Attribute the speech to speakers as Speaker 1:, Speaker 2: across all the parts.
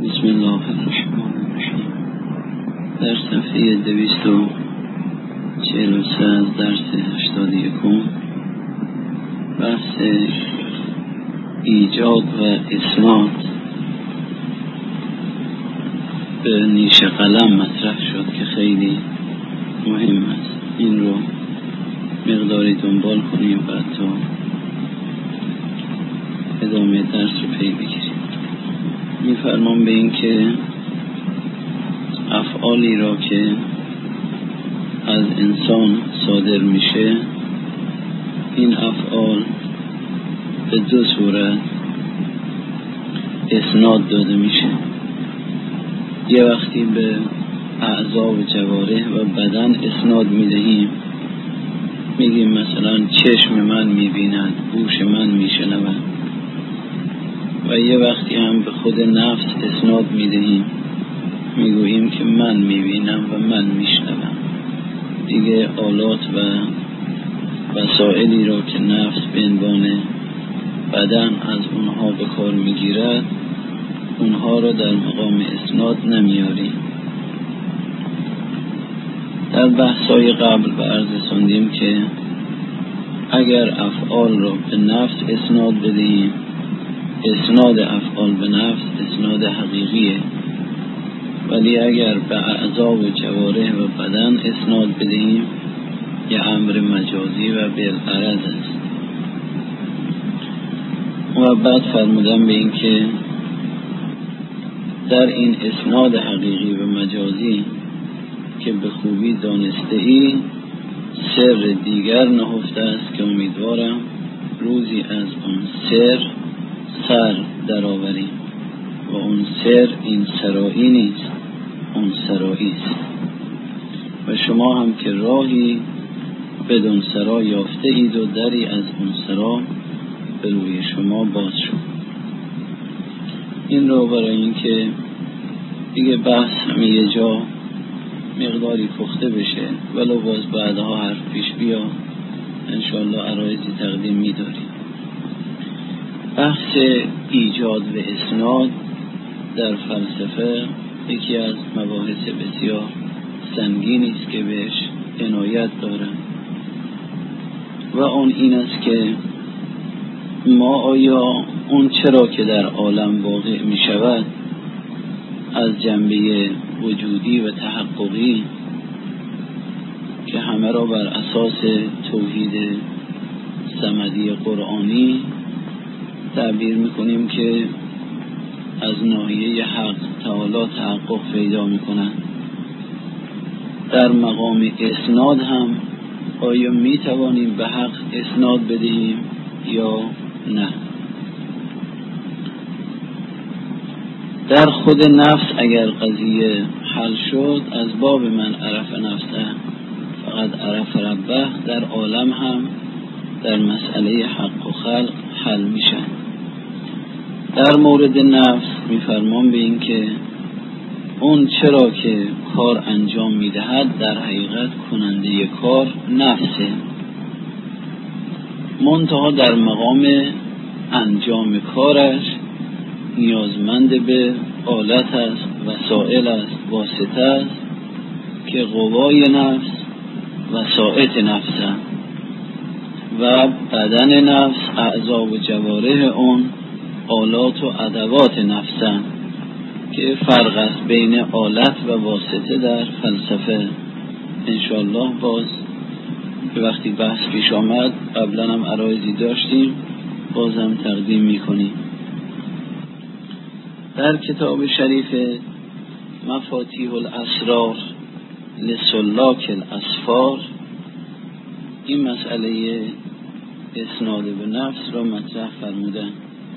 Speaker 1: بسم الله الرحمن الرحیم. در صفحه 243 از درس 81 بحث ایجاد و اسناد به نیش قلم مطرح شد که خیلی مهم است. این رو مقداری دنبال کنیم بعد تا ادامه درس رو پی بگیریم. می‌فرمان به این که افعالی را که از انسان صادر میشه، این افعال به دو صورت اسناد داده میشه. یه وقتی به اعضا و جوارح و بدن اسناد میدهیم، میگیم مثلا چشم من میبیند، گوش من میشنود. و یه وقتی هم به خود نفس اسناد میدهیم، میگوییم که من میبینم و من میشنوم. دیگه آلات و وسائلی را که نفس به عنوان بدن از اونها به کار میگیرد، اونها را در مقام اسناد نمیاریم. در بحث‌های قبل به عرض رساندیم که اگر افعال را به نفس اسناد بدهیم، اسناد افعال به نفس اسناد حقیقیه، ولی اگر به اعضا و جوارح و بدن اسناد بدهیم، یه امر مجازی و بالغرض است. و بعد فرمودم به این که در این اسناد حقیقی و مجازی که به خوبی دانسته ای، سر دیگر نهفته است که امیدوارم روزی از اون سر در آوریم. و اون سر این سرایی نیست، اون سرایی است. و شما هم که راهی بدون سرا یافته اید و دری از اون سرا به روی شما باز شد. این رو برای این که دیگه بحث همه یه جا مقداری پخته بشه، ولو باز بعدها حرف پیش بیا، انشاءالله عرایزی تقدیم می‌داریم. بحث ایجاد و اسناد در فلسفه یکی از مباحث بسیار سنگینی است که بهش عنایت دارم، و اون این است که ما آیا اون چرا که در عالم واقع می شود از جنبه وجودی و تحققی که همه را بر اساس توحید صمدی قرآنی تعبیر میکنیم که از ناحیه حق تعالی تحقق پیدا میکنند، در مقام اسناد هم آیا میتوانیم به حق اسناد بدهیم یا نه؟ در خود نفس اگر قضیه حل شد، از باب من عرف نفسه فقط عرف ربه، در عالم هم در مسئله حق و خلق حل میشه. در مورد نفس میفرمان به این که اون چرا که کار انجام میدهد در حقیقت کننده کار نفسه، منتها در مقام انجام کارش نیازمند به آلت است، وسائل است، واسطه است که قوای نفس وسائط نفسه و بدن نفس اعضا و جوارح اون آلات و ادوات نفسن، که فرق است بین آلت و واسطه در فلسفه. انشاءالله باز که وقتی بحث پیش آمد، قبلا هم عرایزی داشتیم، بازم تقدیم میکنیم. در کتاب شریف مفاتیح الاسرار لسلاک الاسفار این مسئله اسناد به نفس را مطرح فرمودن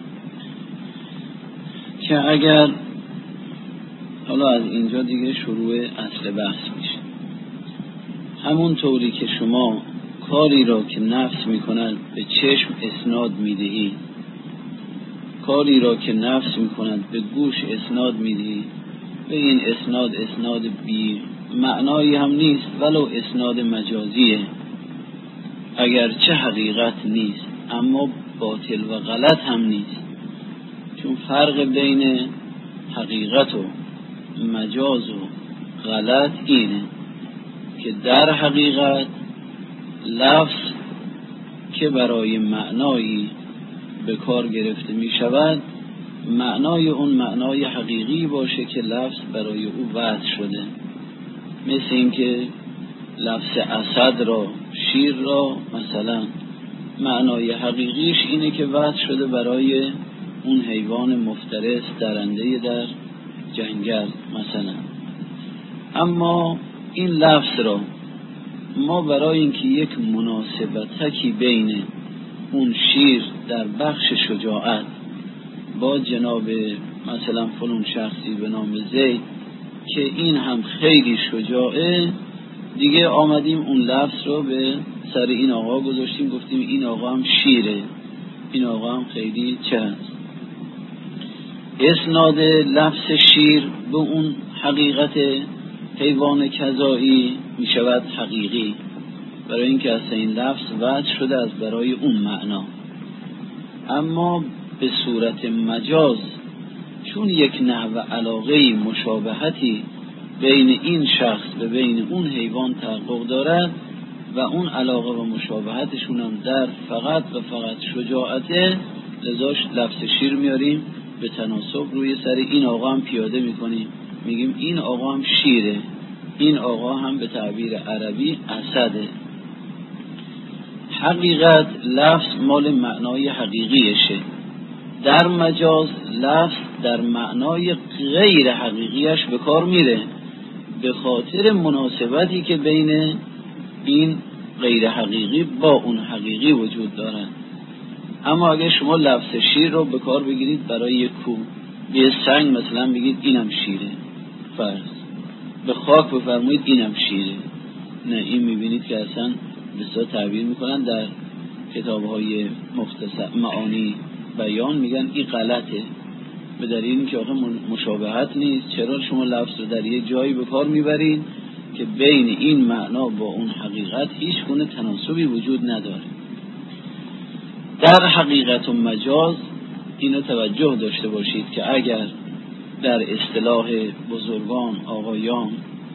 Speaker 1: که اگر حالا از اینجا دیگه شروع اصل بحث میشه، همون طوری که شما کاری را که نفس میکند به چشم اسناد میدهی، کاری را که نفس میکند به گوش اسناد میدهی، به این اسناد بی معنایی هم نیست، ولو اسناد مجازیه، اگر چه حقیقت نیست اما باطل و غلط هم نیست، چون فرق بین حقیقت و مجاز و غلط اینه که در حقیقت لفظ که برای معنایی به کار گرفته می شود معنای اون معنای حقیقی باشه که لفظ برای او وضع شده، مثل اینکه لفظ اسد را، شیر را مثلا معنای حقیقیش اینه که وضع شده برای اون حیوان مفترس درنده در جنگل مثلا. اما این لفظ را ما برای اینکه یک مناسبتکی بین اون شیر در بخش شجاعت با جناب مثلا فلان شخصی به نام زید که این هم خیلی شجاعه، دیگه آمدیم اون لفظ رو به سر این آقا گذاشتیم، گفتیم این آقا هم شیره، این آقا هم خیلی چه هست. اسناد لفظ شیر به اون حقیقت حیوان کذایی می شود حقیقی، برای اینکه اصلا این لفظ وضع شده از برای اون معنا. اما به صورت مجاز چون یک نحو علاقه مشابهتی بین این شخص و بین اون حیوان تحقق دارد و اون علاقه و مشابهتشون هم در فقط و فقط شجاعته، لذاش لفظ شیر میاریم به تناسب روی سر این آقا هم پیاده میکنیم، میگیم این آقا هم شیره، این آقا هم به تعبیر عربی اسده. حقیقت لفظ مال معنای حقیقیشه، در مجاز لفظ در معنای غیر حقیقیش به کار میره به خاطر مناسبتی که بین این غیر حقیقی با اون حقیقی وجود دارد. اما اگه شما لفظ شیر رو به کار بگیرید برای یک کوه، به سنگ مثلا بگید اینم شیره، فرض به خاک بفرمایید اینم شیره، نه این میبینید که اصلا بسیار تعبیر میکنن در کتابهای مختصر معانی بیان، میگن این غلطه، به دلیل اینکه آخه مشابهت نیست. چرا شما لفظ رو در یک جایی به کار میبرید که بین این معنا با اون حقیقت هیچ گونه تناسبی وجود نداره؟ در حقیقت و مجاز اینو توجه داشته باشید که اگر در اصطلاح بزرگان آقایان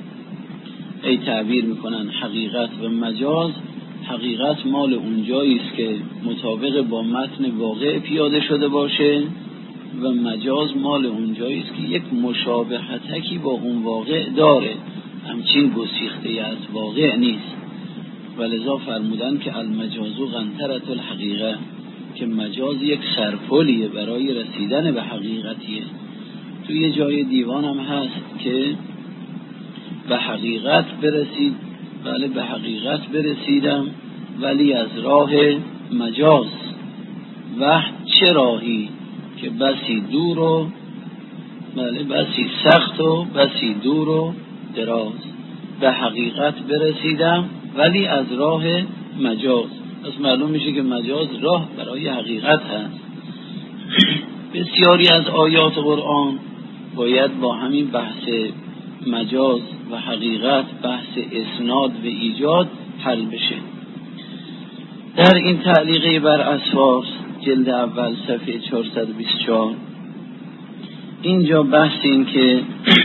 Speaker 1: ای تعبیر میکنن حقیقت و مجاز، حقیقت مال اونجایی است که مطابق با متن واقع پیاده شده باشه و مجاز مال اونجایی است که یک مشابهتکی با اون واقع داره، همچین گسیخته از واقع نیست. ولذا فرمودن که المجاز قنطرة الحقیقه، که مجاز یک سرپلیه برای رسیدن به حقیقتیه. توی یه جای دیوان هم هست که به حقیقت برسید، بله به حقیقت برسیدم ولی از راه مجاز، وقت چه راهی که بسی دور و بله بسی سخت و بسی دور و دراز، به حقیقت برسیدم ولی از راه مجاز. پس معلوم میشه که مجاز راه برای حقیقت هست. بسیاری از آیات قرآن باید با همین بحث مجاز و حقیقت، بحث اسناد و ایجاد حل بشه. در این تعلیقه بر اسفار جلد اول صفحه 424 اینجا بحث این که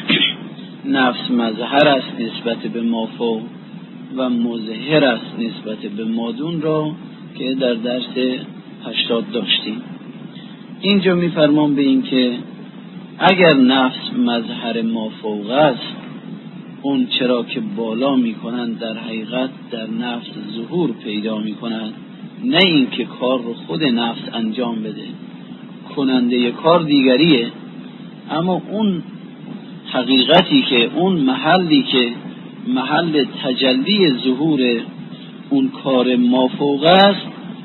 Speaker 1: نفس مظهر است نسبت به مافوق و مظهر است نسبت به مادون را که در درس 80 داشتیم. اینجا میفرمان به این که اگر نفس مظهر مافوق است، اون چرا که بالا میکنند در حقیقت در نفس ظهور پیدا میکنند، نه این که کار رو خود نفس انجام بده، کننده کار دیگریه، اما اون حقیقتی که اون محلی که محل تجلی ظهور اون کار مافوق است،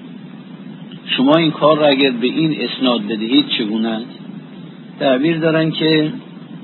Speaker 1: شما این کار را اگر به این اسناد بدهید چگونه است؟ تعبیر دارن که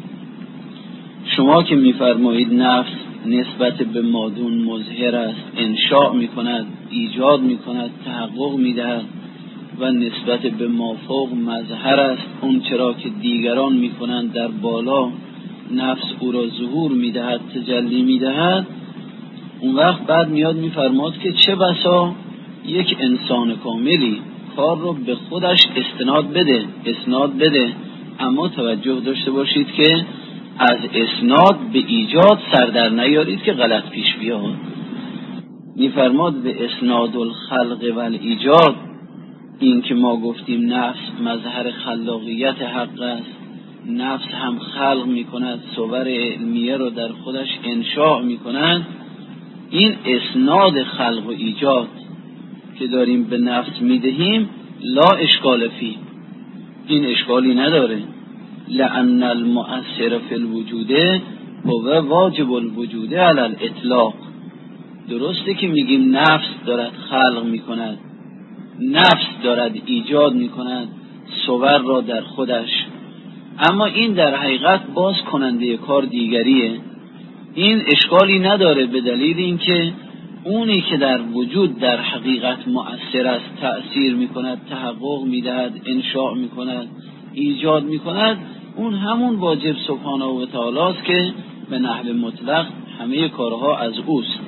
Speaker 1: شما که میفرمایید نفس نسبت به مادون مظهر است، انشاء میکند، ایجاد میکند، تحقق میدهد، و نسبت به مافوق مظهر است، اون چرا که دیگران میکنند در بالا نفس او را ظهور میدهد، تجلی میدهد. اون وقت بعد میاد میفرماد که چه بسا یک انسان کاملی کار رو به خودش اسناد بده اما توجه داشته باشید که از اسناد به ایجاد سردر نیارید که غلط پیش بیاد. میفرماد به اسناد الخلق و الایجاد، این که ما گفتیم نفس مظهر خلاقیت حق است، نفس هم خلق میکند، صور علمیه رو در خودش انشاء میکند. این اسناد خلق و ایجاد که داریم به نفس میدهیم لا اشکال فی، این اشکالی نداره. لأن المؤثر فی الوجود هو واجب الوجود علی الاطلاق. درسته که میگیم نفس دارد خلق میکند، نفس دارد ایجاد میکند صور را در خودش، اما این در حقیقت باز کننده کار دیگریه. این اشکالی نداره به دلیل اینکه اونی که در وجود در حقیقت مؤثر است، تأثیر میکند، تحقق میدهد، انشاء میکند، ایجاد میکند، اون همون واجب سبحانه و تعالی است که به نحو مطلق همه کارها از اوست.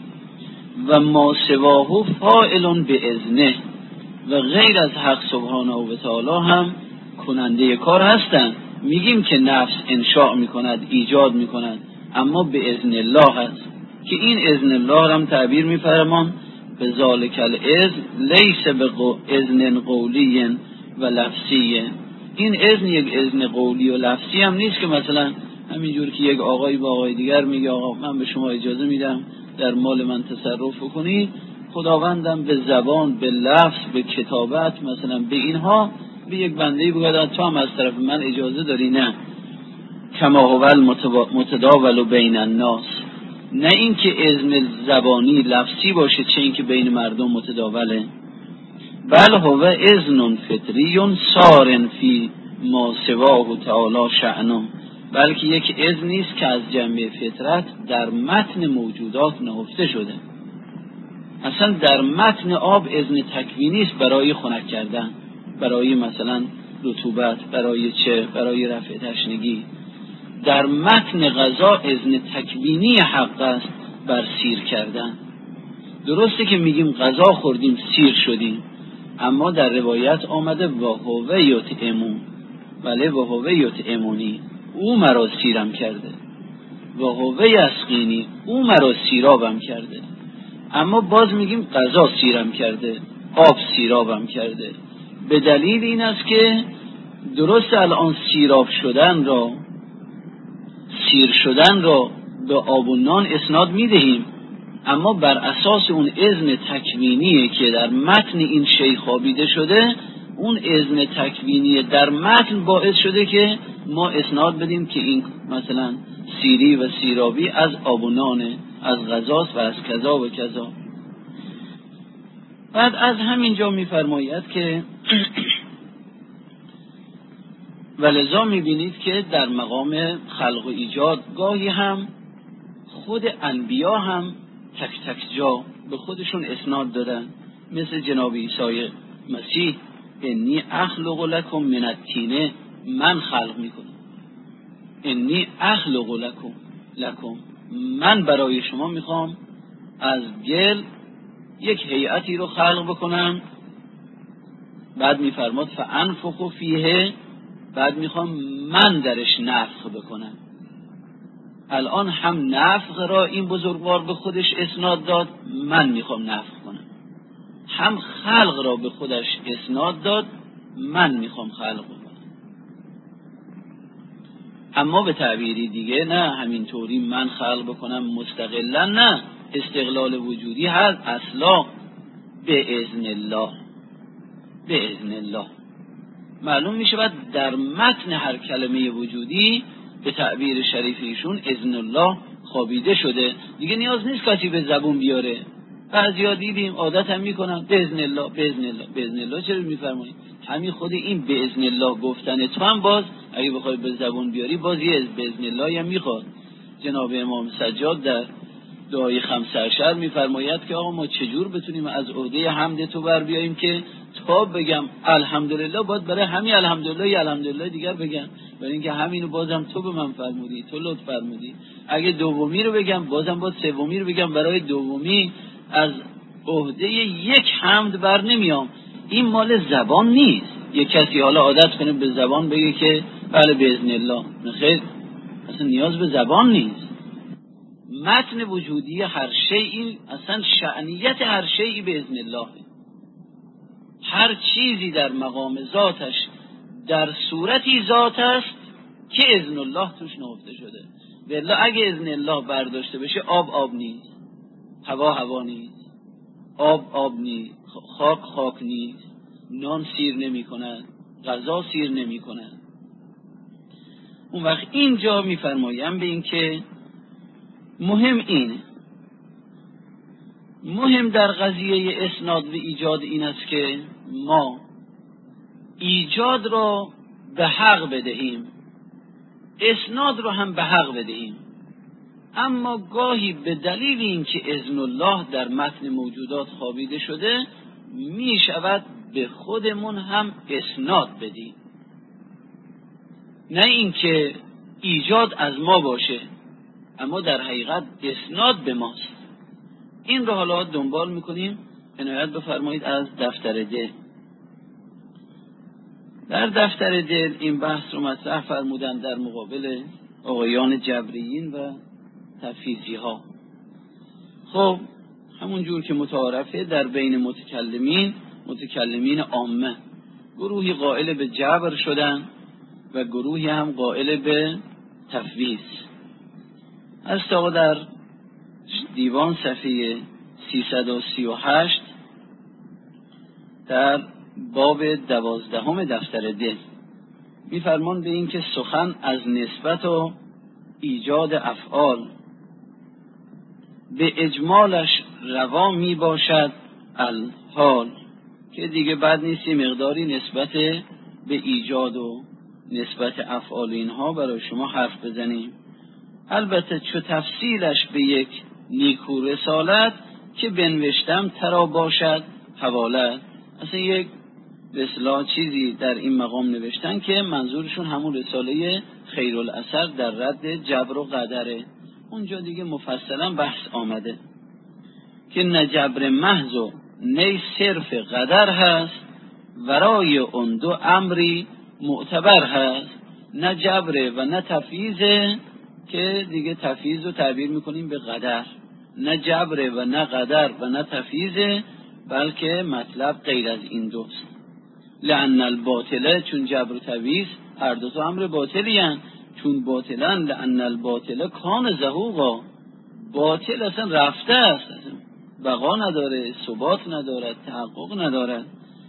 Speaker 1: و ما سواه فاعل باذنه، و غیر از حق سبحانه و تعالی هم کننده کار هستند. میگیم که نفس انشاء میکند، ایجاد میکند، اما به اذن الله هست که این اذن الله هم تعبیر میفرمان به ذالک الاذن لیس به اذن قولی و لفظی. این اذن یک اذن قولی و لفظی هم نیست که مثلا همینجور که یک آقایی با آقای دیگر میگه آقا من به شما اجازه میدم در مال من تصرف بکنید، خداوندم به زبان، به لفظ، به کتابت، مثلا به اینها به یک بنده‌ای بگوید تو هم از طرف من اجازه داری. نه، کما هو المتداول بین الناس، نه اینکه اذن زبانی لفظی باشه چه اینکه بین مردم متداوله، بل هو اذن فطری صار فی ما سواه تعالی شأنه، بلکه یک اذنی است که از جنبه فطرت در متن موجودات نهفته شده. اصلا در متن آب اذن تکوینی است برای خنک کردن، برای مثلا رطوبت، برای برای رفع تشنگی. در متن غذا اذن تکوینی حق است بر سیر کردن. درسته که میگیم غذا خوردیم سیر شدیم، اما در روایت آمده و هو یطعمون، بله و هو یطعمونی، او مرا سیرم کرده، و هو یسقینی، او مرا سیرابم کرده. اما باز میگیم غذا سیرم کرده، آب سیرابم کرده، به دلیل این است که درست الان سیراب شدن را، سیر شدن را به آب و نان اسناد میدهیم، اما بر اساس اون اذن تکوینی که در متن این شی خوابیده شده، اون اذن تکوینی در متن باعث شده که ما اسناد بدیم که این مثلا سیری و سیرابی از آب و نانه، از غذاست و از کذا و کذا. بعد از همینجا میفرماید که ولذا میبینید که در مقام خلق و ایجاد گاهی هم خود انبیا هم تک تک جا به خودشون اسناد دادن، مثل جناب عیسی مسیح انی اخلق لکم من الطین، من خلق میکنم، انی اخلق لکم، من برای شما میخوام از گل یک هیئتی رو خلق بکنم. بعد میفرماد فانفخ فیه، بعد میخوام من درش نفخ بکنم. الان هم نفخ را این بزرگوار به خودش اسناد داد، من میخوام نفخ کنم، هم خلق را به خودش اسناد داد، من میخوام خلق کنم. اما به تعبیری دیگه نه همینطوری من خلق بکنم مستقلا، نه، استقلال وجودی هست اصلا به اذن الله. به اذن الله معلوم میشه بعد در متن هر کلمه وجودی به تعبیر شریف ایشون اذن الله خوابیده شده، دیگه نیاز نیست کسی به زبون بیاره. بعضیا دیدیم عادت هم میکنن به اذن الله، به اذن الله، به اذن الله. چرا میفرمایید؟ همین خود این به اذن الله گفتن تو هم باز اگه بخوای به زبون بیاری باز یه به اذن الله هم میخواد. جناب امام سجاد در دعای 15 میفرماید که آقا ما چجور بتونیم از عهده حمد تو بر بیاییم که تا بگم الحمدلله باید برای همین الحمدلله یا الحمدلله دیگر بگم، برای اینکه همینو بازم تو به من فرمودی، تو لطف فرمودی. اگه دومی رو بگم بازم باید سومی رو بگم، برای دومی از عهده یک حمد بر نمیام. این مال زبان نیست. یک کسی حالا عادت کنه به زبان بگه که بله باذن الله. خیر، اصلا نیاز به زبان نیست. متن وجودی هر شیئی، اصلا شأنیت هر شیئی باذن الله. هر چیزی در مقام ذاتش در صورتی ذات است که اذن الله توش نهفته شده. والله اگه اذن الله برداشته بشه، آب نیست، هوا نیست، آب نیست، خاک نیست، نان سیر نمی کند، غذا سیر نمی کند. اون وقت اینجا میفرمایم به این که مهم در قضیه اسناد و ایجاد این است که ما ایجاد را به حق بدهیم، اسناد را هم به حق بدهیم. اما گاهی به دلیل اینکه اذن الله در متن موجودات خوابیده شده، می شود به خودمون هم اسناد بدیم، نه اینکه ایجاد از ما باشه اما در حقیقت اسناد به ماست. این رو حالا دنبال میکنیم. عنایت بفرمایید از دفتر دل. در دفتر دل این بحث رو مطرح فرمودن در مقابل آقایان جبریین و تفیزی ها. خب همون جور که متعارفه در بین متکلمین عامه، گروهی قائل به جبر شدن و گروهی هم قائل به تفویض. از تا در دیوان صفحه 338 در باب 12 دفتر دل می‌فرمان به این که سخن از نسبت و ایجاد افعال به اجمالش روا می باشد الحال، که دیگه بد نیست مقداری نسبت به ایجاد و نسبت افعال اینها برای شما حرف بزنیم. البته چو تفصیلش به یک نیکو رسالت که بنوشتم ترا باشد حوالت. اصلا یک به اصطلاح چیزی در این مقام نوشتن که منظورشون همون رساله خیرالاثر در رد جبر و قدره. اونجا دیگه مفصلا بحث آمده که نه جبر محض و نه صرف قدر هست، ورای اون دو امری معتبر هست. نه جبر و نه تفییزه که دیگه تفییز رو تعبیر میکنیم به قدر، نه جبر و نه قدر و نه تفییزه، بلکه مطلب غیر از این دوست. لأن الباطله، چون جبر و تفییز هر دو تا امر باطلی هن، چون باطلن. لأن الباطله کان زهوقا، باطل اصلا رفته است، بقا نداره، ثبات نداره، تحقق نداره.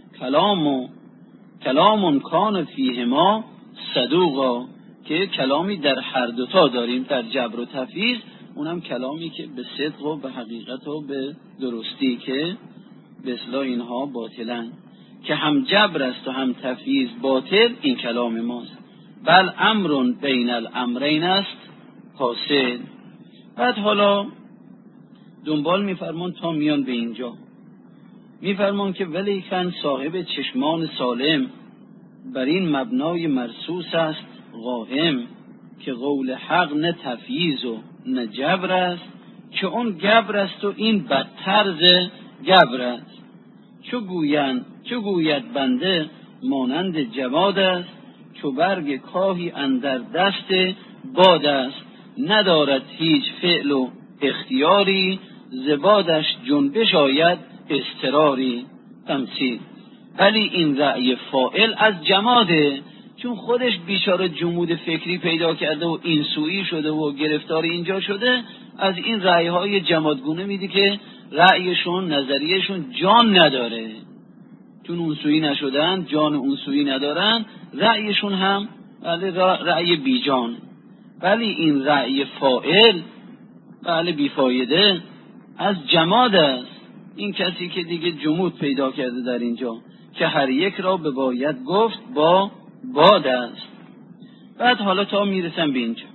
Speaker 1: کلام کان فیهما صدوقا، که کلامی در هر دوتا داریم، در جبر و تفییز، اونم کلامی که به صدق و به حقیقت و به درستی، که به اصطلاح اینها باطلن، که هم جبر است و هم تفییز باطل. این کلام ماست. بل امرون بین الامرین است حاصل. بعد حالا دنبال میفرمان تا میان به اینجا، میفرمان که ولیکن صاحب چشمان سالم بر این مبنای مرسوس است قائم، که قول حق نه تفییز و نه جبر است، که اون جبر است و این بدطرز جبر است. چو گوید بنده مانند جواد است، چو برگ کاهی اندر دست باد است. ندارد هیچ فعل و اختیاری، زبادش جنبش آید اضطراری. تمثیل. ولی این رأی فاعل از جماده، چون خودش بیچاره جمود فکری پیدا کرده و این سویی شده و گرفتار اینجا شده، از این رأیهای جمادگونه میده که رأیشون، نظریهشون جان نداره، چون اون سویی نشدن، جان اون سویی ندارن، رأیشون هم رأی بی جان. ولی این رأی فاعل بیفایده از جماد است، این کسی که دیگه جمود پیدا کرده در اینجا، که هر یک را به باید گفت با باد است. بعد حالا تا میرسم به اینجا،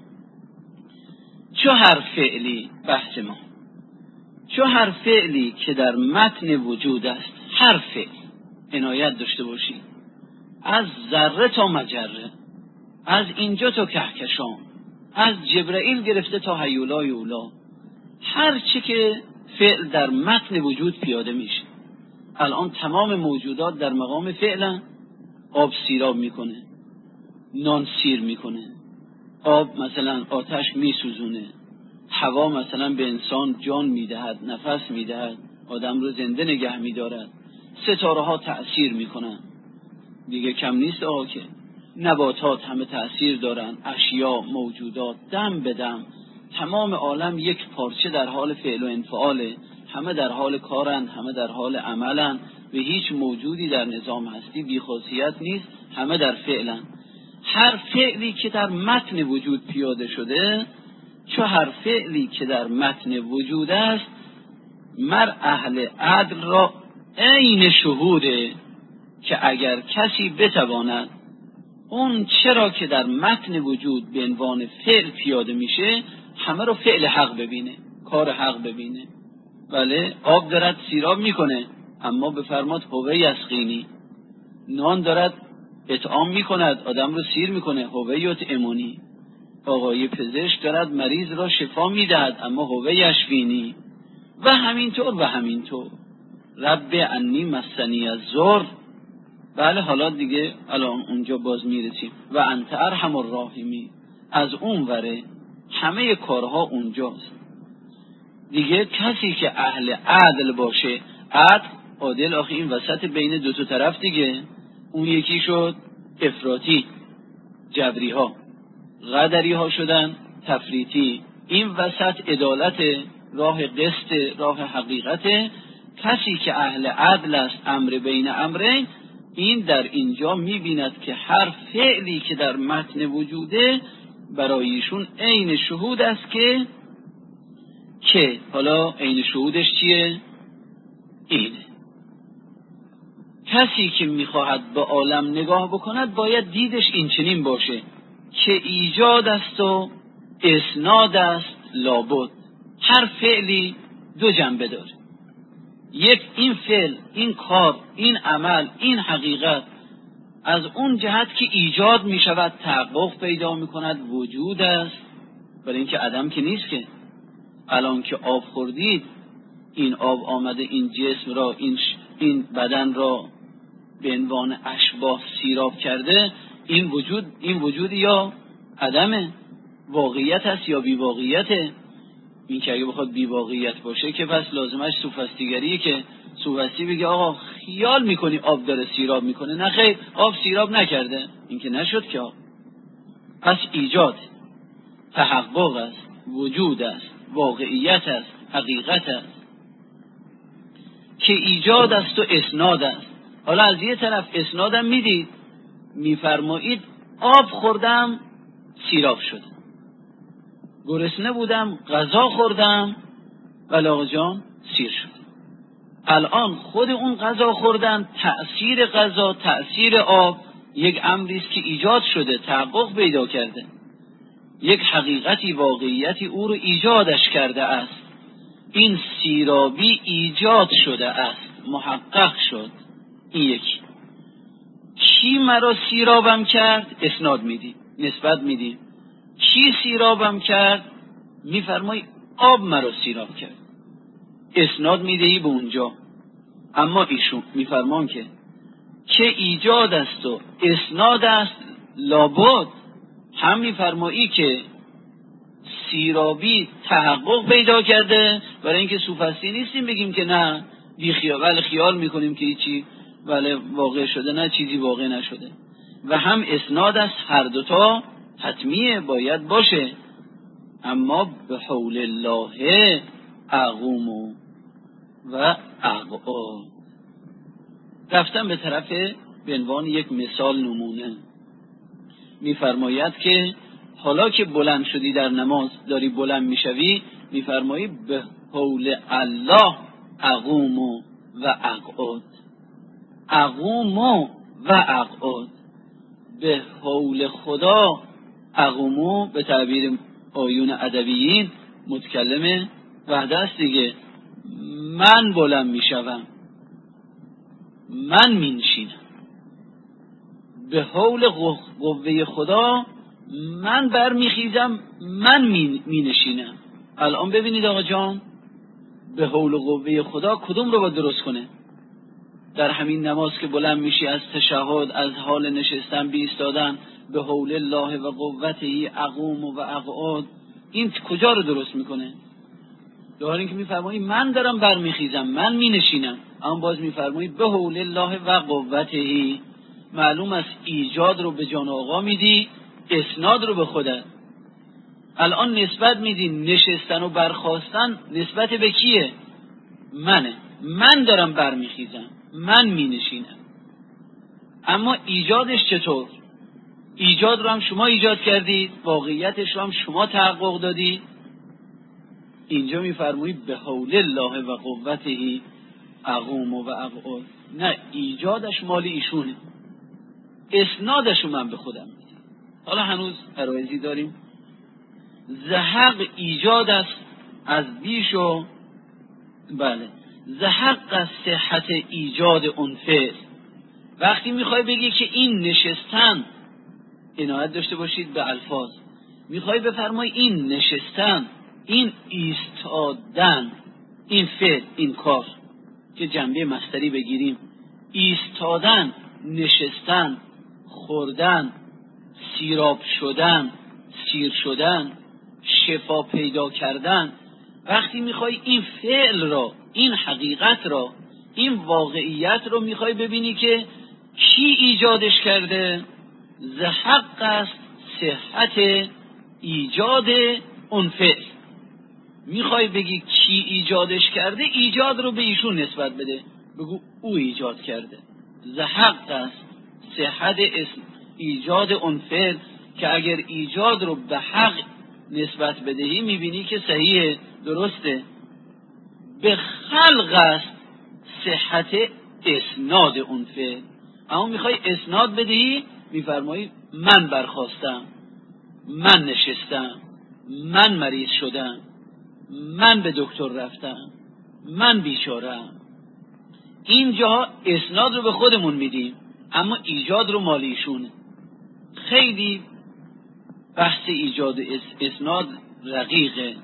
Speaker 1: چو هر فعلی، بحث ما، چو هر فعلی که در متن وجود است، هر فعل عنایت داشته باشی، از ذره تا مجره، از اینجا تا کهکشان، از جبرائیل گرفته تا هیولای اولا، هر چی که فعل در متن وجود پیاده میشه. الان تمام موجودات در مقام فعلا، آب سیراب میکنه، نان سیر میکنه، آب مثلا آتش میسوزونه، هوا مثلا به انسان جان میدهد، نفس میدهد، آدم رو زنده نگه میدارد، ستاره ها تأثیر میکنن، دیگه کم نیست آقا که نباتات همه تأثیر دارن، اشیا، موجودات، دم به دم تمام عالم یک پارچه در حال فعل و انفعاله، همه در حال کارن، همه در حال عملن، و هیچ موجودی در نظام هستی بی‌خاصیت نیست، همه در فعلن. هر فعلی که در متن وجود پیاده شده، چو هر فعلی که در متن وجود است، مر اهل عدل را عین شهوده، که اگر کسی بتواند اون چرا که در متن وجود به عنوان فعل پیاده میشه همه رو فعل حق ببینه، کار حق ببینه. بله، آب دارد سیراب میکنه، اما بفرماد هوه یسقینی. نان دارد اطعام میکند، آدم رو سیر میکنه، هوه یطعمونی. آقای پزشک دارد مریض را شفا میدهد، اما هوه یشفینی. و همینطور و همینطور. رب انی مسنی الضر. بله، حالا دیگه الان اونجا باز میرسیم. و انت ارحم الراحمین. از اون وره همه کارها اونجاست دیگه. کسی که اهل عدل باشه، عدل عادل، آخه این وسط بین دو تا طرف دیگه. اون یکی شد افراطی، جبری ها، قدری ها شدن تفریطی. این وسط عدالت، راه قسط، راه حقیقت. کسی که اهل عدل است، امر بین امرین، این در اینجا میبیند که هر فعلی که در متن وجوده برای ایشون عین شهود است که حالا عین شهودش چیه؟ اینه. کسی که میخواهد به عالم نگاه بکند باید دیدش این چنین باشه که ایجاد است و اسناد است لابد. هر فعلی دو جنبه داره. یک، این فعل، این کار، این عمل، این حقیقت از اون جهت که ایجاد می شود تحقق پیدا می کند وجود است، برای اینکه عدم که نیست که. الان که آب خوردید، این آب آمده این جسم را، این بدن را به عنوان اشباح سیراب کرده. این وجود یا عدمه، واقعیت است یا بی واقعیته. این که اگه بخواد بی واقعیت باشه که پس لازمش سوفسطیگریه، که سوفسطی بگه آقا خیال میکنی آب داره سیراب میکنه. نه خیر، آب سیراب نکرده، این که نشد که آب. پس ایجاد، تحقق است، وجود است، واقعیت است، حقیقت است که ایجاد است و اسناد است. حالا از یه طرف اسنادم میدید، میفرمایید آب خوردم سیراب شدم، گرسنه بودم غذا خوردم بلاغ جان سیر شد. الان خود اون غذا خوردن، تأثیر غذا، تأثیر آب، یک امری است که ایجاد شده، تحقق پیدا کرده، یک حقیقتی، واقعیتی او رو ایجادش کرده است. این سیرابی ایجاد شده است، محقق شد. این یکی. کی مرا سیرابم کرد؟ اسناد میدی، نسبت میدی. کی سیرابم کرد؟ میفرمای آب مرا سیراب کرد، اسناد میدهی به اونجا. اما ایشون میفرمان که ایجاد است و اسناد است لابد. هم میفرمایی که سیرابی تحقق پیدا کرده، برای اینکه سوفسطی نیستیم بگیم که نه بی خیال، ولی خیال میکنیم که هیچی ولی واقع شده، نه چیزی واقع نشده. و هم اسناد است، هر دوتا حتمیه، باید باشه. اما به حول الله اقوم و اقعد. رفتم به طرف به عنوان یک مثال نمونه. میفرماید که حالا که بلند شدی در نماز، داری بلند میشوی، میفرمایی به حول الله اقوم و اقعد. اقوم و اقعد، به حول خدا. اقوم به تعبیر آیون ادبیین متکلم وحده است دیگه. من بلند میشوم، من مینشینم. به حول قوه خدا من برمیخیزم، من مینشینم. الان ببینید آقا جان، به حول قوه خدا کدوم رو باید درست کنه؟ در همین نماز که بلند میشی، از تشهد، از حال نشستن، بی ایستادن، به حول الله و قوته اقوم و اقعد، این کجا رو درست میکنه؟ داره این که میفرمایی من دارم برمیخیزم، من مینشینم، اما باز میفرمایی به حول الله و قوته. معلوم است ایجاد رو به جان آقا میدی، اسناد رو به خودت. الان نسبت میدی نشستن و برخاستن نسبت به کیه؟ منه، من دارم برمیخیزم، من مینشینم. اما ایجادش چطور؟ ایجاد رو هم شما ایجاد کردید، واقعیتش رو هم شما تحقق دادید. اینجا میفرمایید به حول الله و قوته اقوم و اقعد. نه، ایجادش مال ایشونه، اسنادش رو من به خودم میدم. حالا هنوز عرایزی داریم. زحق ایجاد است از بیش و بله، زحق از صحت ایجاد اون فعل. وقتی میخوای بگی که این نشستن، عنایت داشته باشید به الفاظ، میخوای بفرمای این نشستن، این ایستادن، این فعل، این کار که جنبه مصدری بگیریم، ایستادن، نشستن، خوردن، سیراب شدن، سیر شدن، شفا پیدا کردن. وقتی میخوای این فعل را، این حقیقت را، این واقعیت رو میخوای ببینی که کی ایجادش کرده، زحق است صحت ایجاد اون فعل. میخوای بگی کی ایجادش کرده، ایجاد رو به ایشون نسبت بده، بگو او ایجاد کرده. زحق است صحت ایجاد اون فعل، که اگر ایجاد رو به حق نسبت بدهی میبینی که صحیحه، درسته. به خلق است صحت اسناد اون فعل. اما میخوای اسناد بدهی، میفرمایی من برخاستم، من نشستم، من مریض شدم، من به دکتر رفتم، من بیچاره‌ام. اینجا اسناد رو به خودمون میدیم، اما ایجاد رو مال ایشونه. خیلی بحث ایجاد اسناد رقیقه.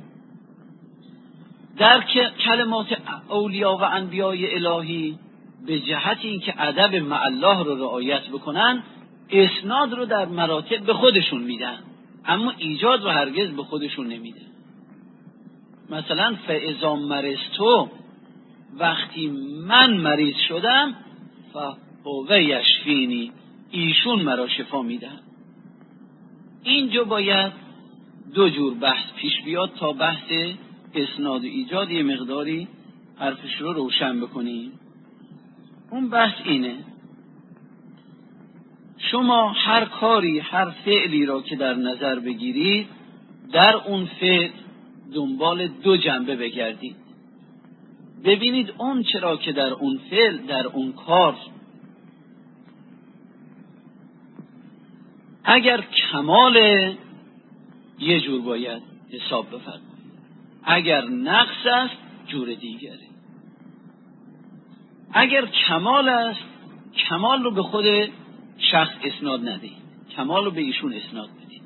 Speaker 1: در کلمات اولیا و انبیای الهی به جهت اینکه ادب مع الله رو رعایت بکنن، اسناد رو در مراتب به خودشون میدن، اما ایجاد رو هرگز به خودشون نمیدن. مثلا فاذا مرضت، وقتی من مریض شدم، فهو یشفینی، ایشون مرا شفا میدن. اینجا باید دو جور بحث پیش بیاد تا بحث اسناد و ایجاد یه مقداری حرفش رو روشن بکنیم. اون بحث اینه: شما هر کاری، هر فعلی را که در نظر بگیرید، در اون فعل دنبال دو جنبه بگردید. ببینید اون چرا که در اون فعل، در اون کار اگر کمال، یه جور باید حساب بفرمایید، اگر نقص است جور دیگره. اگر کمال است، کمال رو به خود شخص اسناد ندید، کمال رو به ایشون اسناد بدید.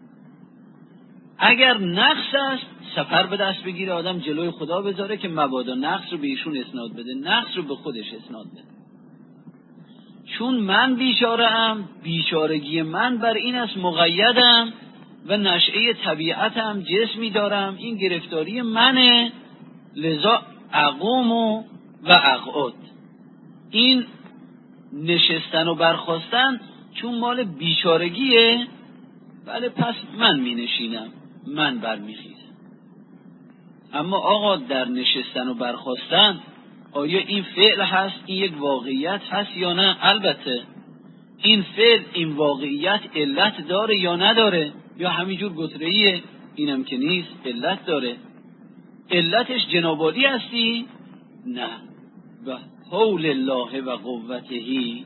Speaker 1: اگر نقص است، سفر به دست بگیره آدم جلوی خدا بذاره که مبادا نقص رو به ایشون اسناد بده، نقص رو به خودش اسناد بده. چون من بیچاره‌ام، بیچارگی من بر این است مقیدم و نشأه طبیعتم جسمی دارم، این گرفتاری منه، لذا اقوم و اقعد. این نشستن و برخاستن چون مال بیچارگیه، بله پس من می نشینم، من برمیخیزم. اما آقا در نشستن و برخاستن آیا این فعل هست، این یک واقعیت هست یا نه؟ البته این فعل، این واقعیت علت داره یا نداره، یا همینجور گترهیه؟ اینم که نیست، علت داره. علتش جنابالی هستی؟ نه، و حول الله و قوتهی.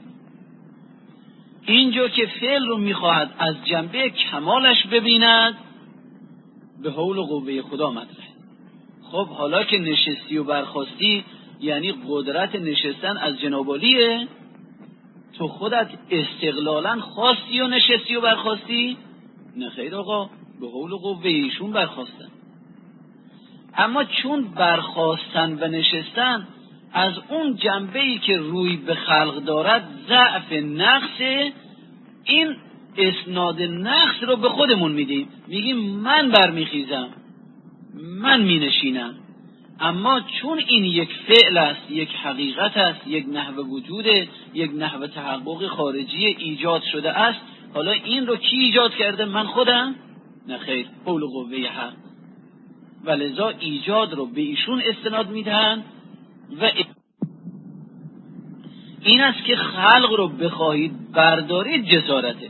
Speaker 1: اینجا که فعل رو میخواهد از جنبه کمالش ببیند، به حول و قوه خدا مطرحه. خب حالا که نشستی و برخاستی، یعنی قدرت نشستن از جنابالیه؟ تو خودت استقلالا خواستی و نشستی و برخاستی؟ نه خیر آقا، به حول و قوه ایشون برخاستن. اما چون برخاستن و نشستن از اون جنبه‌ای که روی به خلق دارد ضعف نقص، این اسناد نقص رو به خودمون میدیم، میگیم من برمیخیزم، من مینشینم. اما چون این یک فعل است، یک حقیقت است، یک نحو وجوده، یک نحو تحقق خارجی ایجاد شده است، حالا این رو کی ایجاد کرده؟ من خودم؟ نه خیر، حول و قوه حق. ولذا ایجاد رو به ایشون استناد میدن و این است که خلق رو بخواهید بردارید جسارته.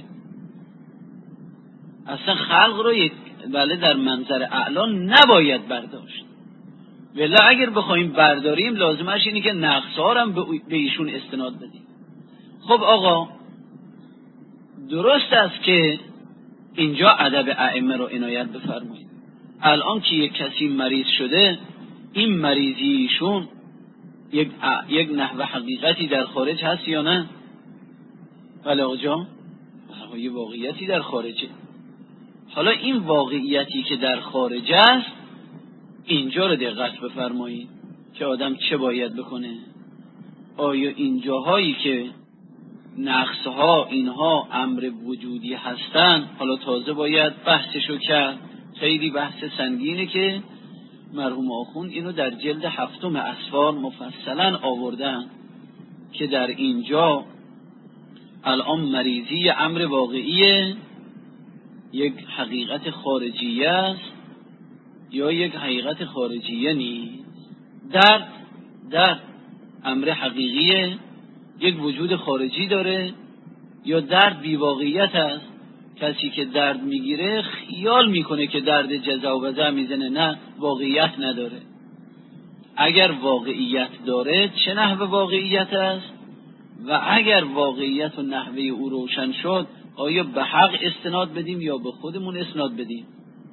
Speaker 1: اصلا خلق رو بله در منظر اعلا نباید برداشت، ولی اگر بخوایم برداریم لازمش اینه که نقص‌ها رو هم به ایشون استناد بدیم. خب آقا درست است که اینجا ادب ائمه رو عنایت بفرمایید. الان که یک کسی مریض شده، این مریضی ایشون یک نحو حقیقتی در خارج هست یا نه؟ بله آقا جان، یه واقعیتی در خارجه. حالا این واقعیتی که در خارج است، اینجا رو دقت بفرمایید که آدم چه باید بکنه. آیا این جاهایی که نقصها اینها امر وجودی هستن، حالا تازه باید بحثشو کرد. خیلی بحث سنگینه که مرحوم آخوند اینو در جلد 7 اسفار مفصلا آوردن که در اینجا الان مریضی امر واقعیه، یک حقیقت خارجیه است یا یک حقیقت خارجیه نیست. درد امر حقیقیه، یک وجود خارجی داره، یا درد بیواقعیت است. کسی که درد میگیره خیال میکنه که درد جزا و وضع میزنه، نه، واقعیت نداره. اگر واقعیت داره چه نحو واقعیت است؟ و اگر واقعیت و نحوه او روشن شد، آیا به حق استناد بدیم یا به خودمون اسناد بدیم؟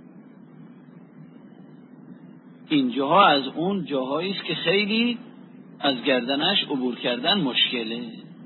Speaker 1: این جاها از اون جاهایی است که خیلی از گردنش عبور کردن مشکله.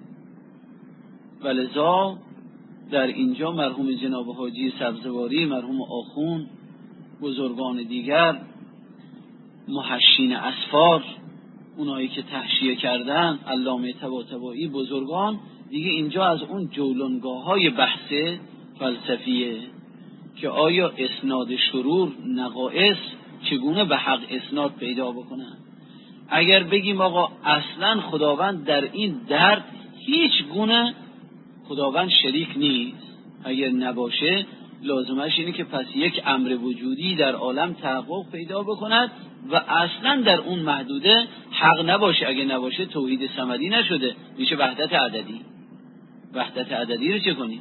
Speaker 1: ولذا در اینجا مرحوم جناب حاجی سبزواری، مرحوم آخوند، بزرگان دیگر، محشین اسفار، اونایی که تحشیه کردن، علامه طباطبایی، بزرگان دیگه، اینجا از اون جولانگاه‌های بحث فلسفیه که آیا اسناد شرور، نقائص چگونه به حق اسناد پیدا بکنن. اگر بگیم آقا اصلا خداوند در این درد هیچ گونه خداوند شریک نیست، اگر نباشه لازمش اینه که پس یک امر وجودی در عالم تحقق پیدا بکند و اصلا در اون محدوده حق نباشه. اگر نباشه توحید صمدی نشده، میشه وحدت عددی. وحدت عددی رو چه کنیم؟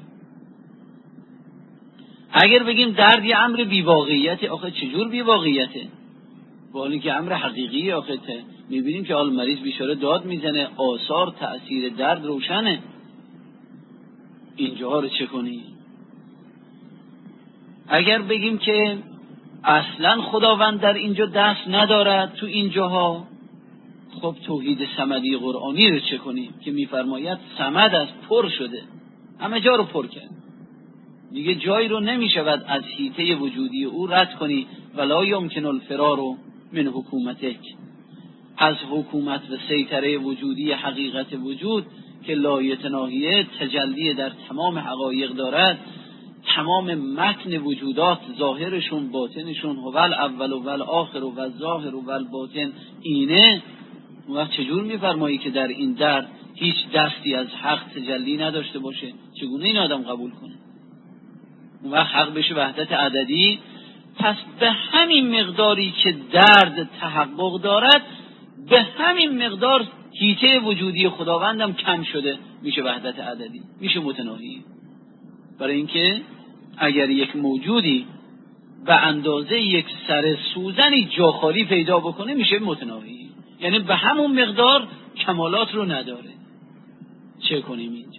Speaker 1: اگر بگیم درد یه امر بیواقعیته، آخه چجور بیواقعیته؟ با حالی که امر حقیقی آخه میبینیم که حال مریض بیچاره داد میزنه، آثار تأثیر درد روشنه. اینجاها رو چه کنیم؟ اگر بگیم که اصلا خداوند در اینجا دست ندارد تو اینجاها، خب توحید صمدی قرآنی رو چه کنیم که میفرماید صمد است، پر شده، همه جا رو پر کرد، دیگه جایی رو نمیشود از حیطه وجودی او رد کنی. ولا یمکن الفرار من حکومتک، از حکومت و سیطره وجودی حقیقت وجود که لایتناهیه تجلی در تمام حقایق دارد. تمام متن وجودات، ظاهرشون باطنشون، هو الاول و الآخر و الظاهر و الباطن اینه. و چجور میفرمایی که در این درد هیچ دستی از حق تجلی نداشته باشه؟ چگونه این آدم قبول کنه؟ و حق بشه وحدت عددی. پس به همین مقداری که درد تحقق دارد، به همین مقدار حیطه وجودی خداوندم کم شده، میشه وحدت عددی، میشه متناهی. برای اینکه اگر یک موجودی به اندازه یک سر سوزنی جا خالی پیدا بکنه، میشه متناهی، یعنی به همون مقدار کمالات رو نداره. چه کنیم اینجا؟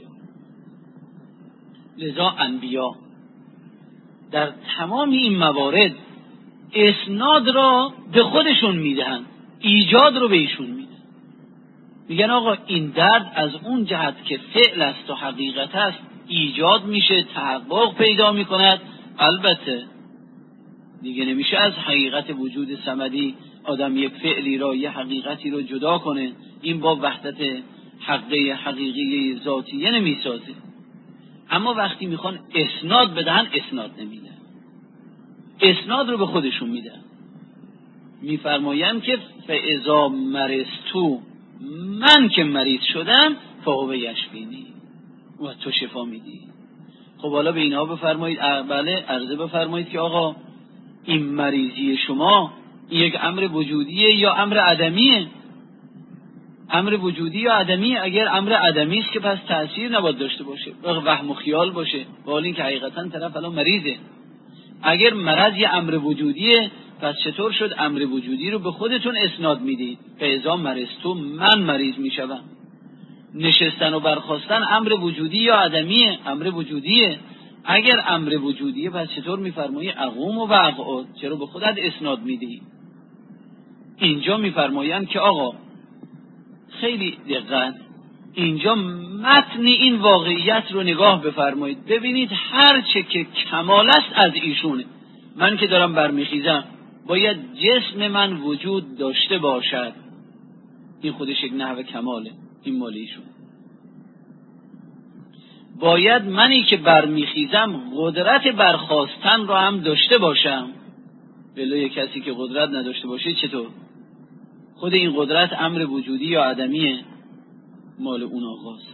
Speaker 1: لذا انبیا در تمام این موارد اسناد را به خودشون میدهن، ایجاد رو به ایشون میدن. میگن آقا این درد از اون جهت که فعل است و حقیقت است ایجاد میشه، تحقق پیدا میکند. البته دیگه نمیشه از حقیقت وجود صمدی آدم یک فعلی را، یک حقیقتی رو جدا کنه. این با وحدت حقیقی ذاتیه نمیسازه. اما وقتی میخوان اسناد بدن اسناد نمیدن، اسناد رو به خودشون میدن. میفرمایند که فاذا مرضتو، من که مریض شدم، فهو یشفینی، و تو شفا میدی. خب حالا به اینها بفرمایید، بله عرضه بفرمایید که آقا این مریضی شما یک امر وجودیه یا امر عدمیه؟ امر وجودی یا عدمی؟ اگر امر عدمی است که پس تأثیر نباید داشته باشه، وهم و خیال باشه، با حال اینکه حقیقتا طرف الان مریضه. اگر مرض یه امر وجودیه، پس چطور شد امر وجودی رو به خودتون اسناد میدید؟ فاذا مرضتو، من مریض میشوم. نشستن و برخاستن امر وجودی یا عدمیه؟ امر وجودیه. اگر امر وجودیه، پس چطور میفرمایی اقوم و اقعد؟ چرا به خودت اسناد میدی؟ اینجا میفرمایند که آقا خیلی دقت، اینجا متن این واقعیت رو نگاه بفرمایید، ببینید هر چه که کمال است از ایشونه. من که دارم برمیخیزم باید جسم من وجود داشته باشد، این خودش یک نحو کماله، این مال ایشون. باید منی که برمیخیزم قدرت برخاستن رو هم داشته باشم. بله کسی که قدرت نداشته باشه چطور؟ خود این قدرت امر وجودی یا عدمیه؟ مال اون آقاست.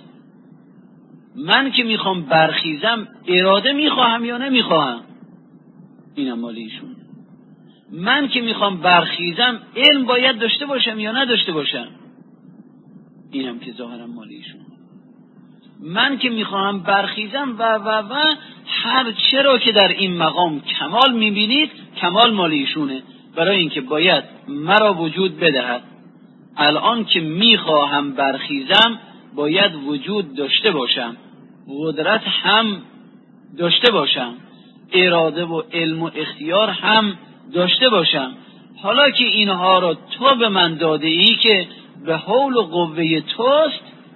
Speaker 1: من که میخوام برخیزم اراده میخواهم یا نمیخواهم؟ اینم مال ایشون. من که میخوام برخیزم علم باید داشته باشم یا نداشته باشم؟ اینم که ظاهرا مال ایشون. من که میخواهم برخیزم و هر چرا که در این مقام کمال میبینید، کمال مال ایشونه، برای اینکه باید مرا وجود بدهد. الان که میخواهم برخیزم باید وجود داشته باشم، قدرت هم داشته باشم، اراده و علم و اختیار هم داشته باشم. حالا که اینها را تو به من داده ای که به حول و قوه توست،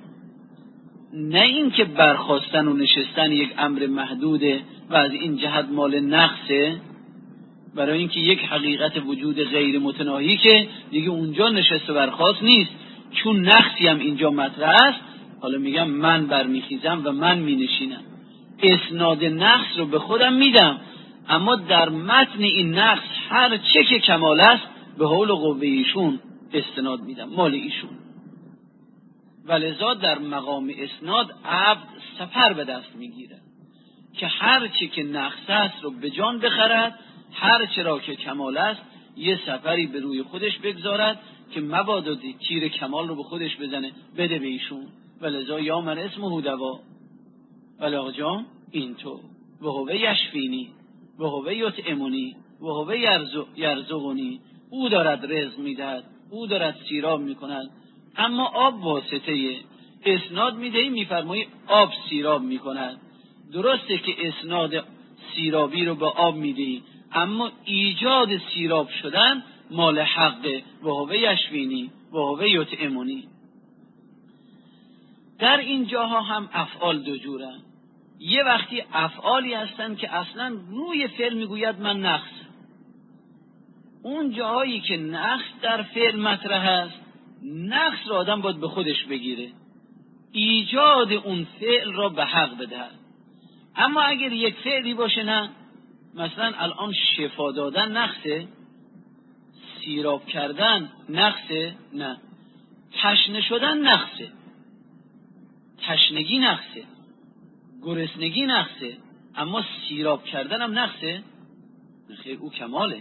Speaker 1: نه این که برخاستن و نشستن یک امر محدوده و از این جهت مال نقصه، برای اینکه یک حقیقت وجود غیر متناهی که دیگه اونجا نشست و برخاست نیست، چون نقصی هم اینجا مطرح است. حالا میگم من برمیخیزم و من مینشینم، اسناد نقص رو به خودم میدم، اما در متن این نقص هر چه که کمال است به حول و قوه ایشون استناد میدم، مال ایشون. ولذا در مقام اسناد عبد سفر به دست میگیره که هر چه که نقص است رو به جان بخرد، هر چرا که کمال است یه سفری به روی خودش بگذارد که مبادا تیر کمال رو به خودش بزنه بده به ایشون. ولذا یا من اسمه دوا، ولی آقا جان اینطور و هو یشفینی و هو یطعمنی و هو یرزقنی، او دارد رزق میدهد، او دارد سیراب میکند. اما آب واسطه اسناد میدهی، میفرمایی آب سیراب میکند. درسته که اسناد سیرابی رو به آب میدهی، اما ایجاد سیراب شدن مال حقه. و هو یشفینی و هو یطعمنی. در این جاها هم افعال دو جورن. یه وقتی افعالی هستن که اصلا روی فعل میگوید من نقص، اون جاهایی که نقص در فعل مطرح است، نقص را آدم باید به خودش بگیره، ایجاد اون فعل را به حق بدهد. اما اگر یک فعلی باشه، نه مثلا الان شفا دادن نقصه، سیراب کردن نقصه، نه تشنه شدن نقصه، تشنگی نقصه، گرسنگی نقصه، اما سیراب کردن هم نقصه؟ خیر، او کماله.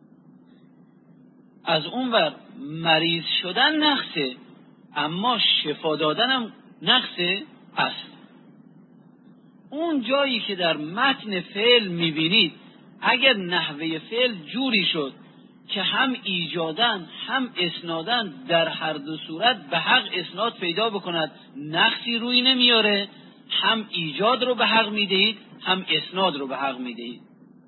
Speaker 1: از اون ور مریض شدن نقصه، اما شفا دادن هم نقصه است. اون جایی که در متن فعل میبینید اگر نحوه فعل جوری شد که هم ایجادن هم اسنادن، در هر دو صورت به حق اسناد پیدا بکند، نقصی روی نمیاره، هم ایجاد رو به حق میدهید هم اسناد رو به حق میدهید.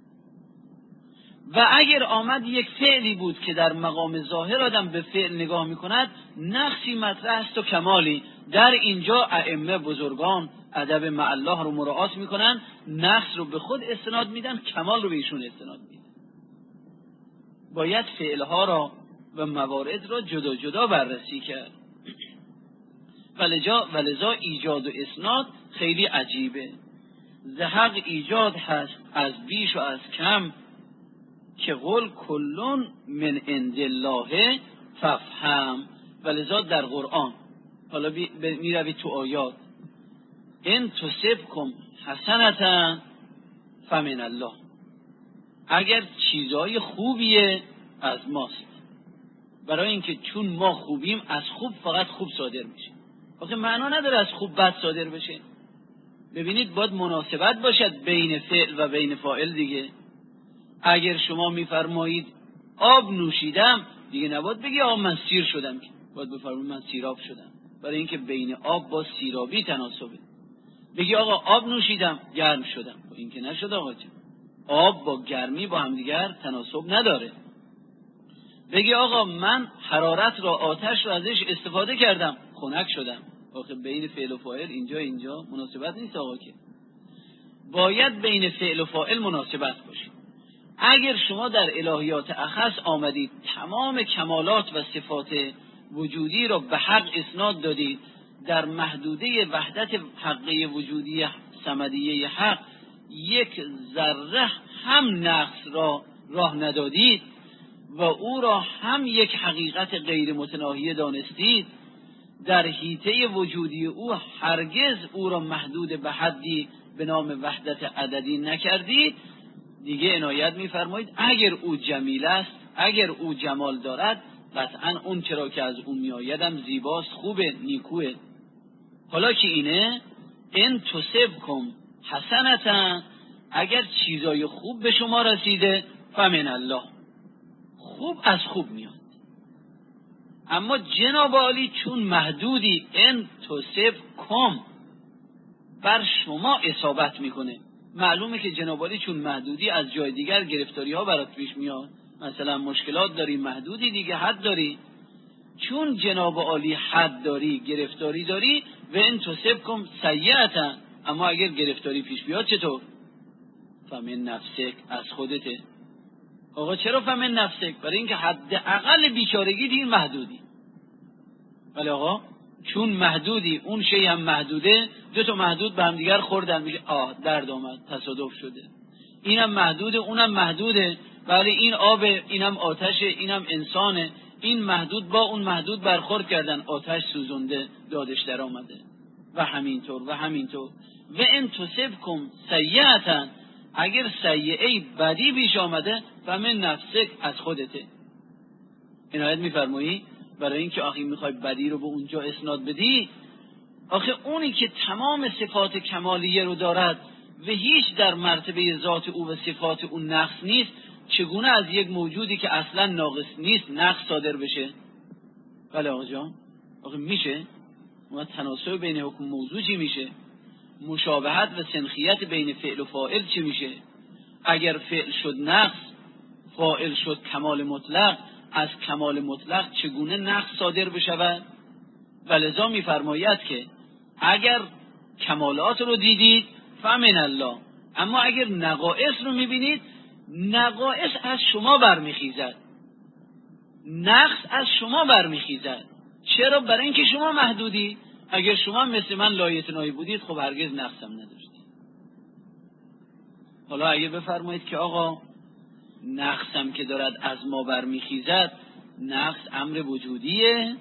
Speaker 1: و اگر آمد یک فعلی بود که در مقام ظاهر آدم به فعل نگاه میکند نقصی مطرح است و کمالی، در اینجا ائمه بزرگان ادب مع الله رو مراعات میکنن، نقص رو به خود استناد میدن، کمال رو به ایشون استناد میدن. باید فعلها را و موارد را جدا جدا بررسی کرد. ولذا ایجاد و اسناد خیلی عجیبه. ز حق ایجاد هست از بیش و از کم، که قل کلون من عند الله فافهم. ولذا در قرآن حالا می روید تو آیات، ان تصبکم حسنة فمن الله، اگر چیزای خوبیه از ماست. برای اینکه چون ما خوبیم از خوب فقط خوب صادر میشه. آخه معنا نداره از خوب بد صادر بشه. ببینید باید مناسبت باشد بین فعل و بین فاعل دیگه. اگر شما میفرمایید آب نوشیدم، دیگه نباید بگی آب من سیر شدم، باید بفرمایید من سیراب شدم، برای اینکه بین آب با سیرابی تناسبه. بگی آقا آب نوشیدم گرم شدم، با این که نشد آقا جان. آب با گرمی با همدیگر تناسب نداره. بگی آقا من حرارت را، آتش را ازش استفاده کردم خنک شدم، آخه بین فعل و فاعل اینجا مناسبت نیست آقا. که باید بین فعل و فاعل مناسبت باشه. اگر شما در الهیات اخص آمدید تمام کمالات و صفات وجودی را به حق اسناد دادید، در محدوده وحدت حقیقی وجودی صمدیه حق یک ذره هم نقص را راه ندادید و او را هم یک حقیقت غیر متناهی دانستید، در حیطه وجودی او هرگز او را محدود به حدی به نام وحدت عددی نکردید، دیگه عنایت می‌فرمایید اگر او جمیل است، اگر او جمال دارد، قطعا اون چرا که از اون میآیدم زیباست، خوبه، نیکوه. حالا که اینه ان تصبکم حسنة، اگر چیزای خوب به شما رسیده، فمن الله، خوب از خوب میاد. اما جناب عالی چون محدودی، ان تصبکم بر شما اصابت میکنه. معلومه که جناب عالی چون محدودی از جای دیگر گرفتاری ها برات پیش میاد، مثلا مشکلات داری، محدودی دیگه، حد داری. چون جناب عالی حد داری، گرفتاری داری، و ان تصبکم سیئة، اما اگر گرفتاری پیش بیاد چطور؟ فمن نفسک، از خودته. آقا چرا فمن نفسک؟ برای اینکه حد اقل بیچارگی دیر محدودی. ولی آقا چون محدودی، اون شی هم محدوده، دو تا محدود به هم دیگر خوردن، میشه درد آمد، تصادف شده. اینم محدوده، اونم محدوده، ولی این آب، اینم آتشه، اینم انسانه. این محدود با اون محدود برخورد کردن، آتش سوزونده، دادش در آمده، و همینطور و همینطور. و ان تصبکم سیئة، اگر سیئه بدی پیش آمده، فمن نفسک، از خودته. عنایت میفرمایی؟ برای اینکه آخه میخوای بدی رو به اونجا اسناد بدی، آخه اونی که تمام صفات کمالیه رو دارد و هیچ در مرتبه ذات او و صفات او نقص نیست، چگونه از یک موجودی که اصلا ناقص نیست نقص صادر بشه؟ بله آقا جان، آخه میشه؟ اون تناسب بین حکم موضوع چی میشه؟ مشابهت و سنخیت بین فعل و فاعل چی میشه؟ اگر فعل شد نقص، فاعل شد کمال مطلق، از کمال مطلق چگونه نقص صادر بشود؟ ولذا میفرماید که اگر کمالات رو دیدید فمن الله، اما اگر نقائص رو میبینید، نقائص از شما برمیخیزد، نقص از شما برمیخیزد. چرا؟ برای اینکه شما محدودی. اگر شما مثل من لایتنایی بودید، خب هرگز نقصم نداشتید. حالا اگر بفرمایید که آقا نقصم که دارد از ما برمیخیزد، نقص امر وجودیه،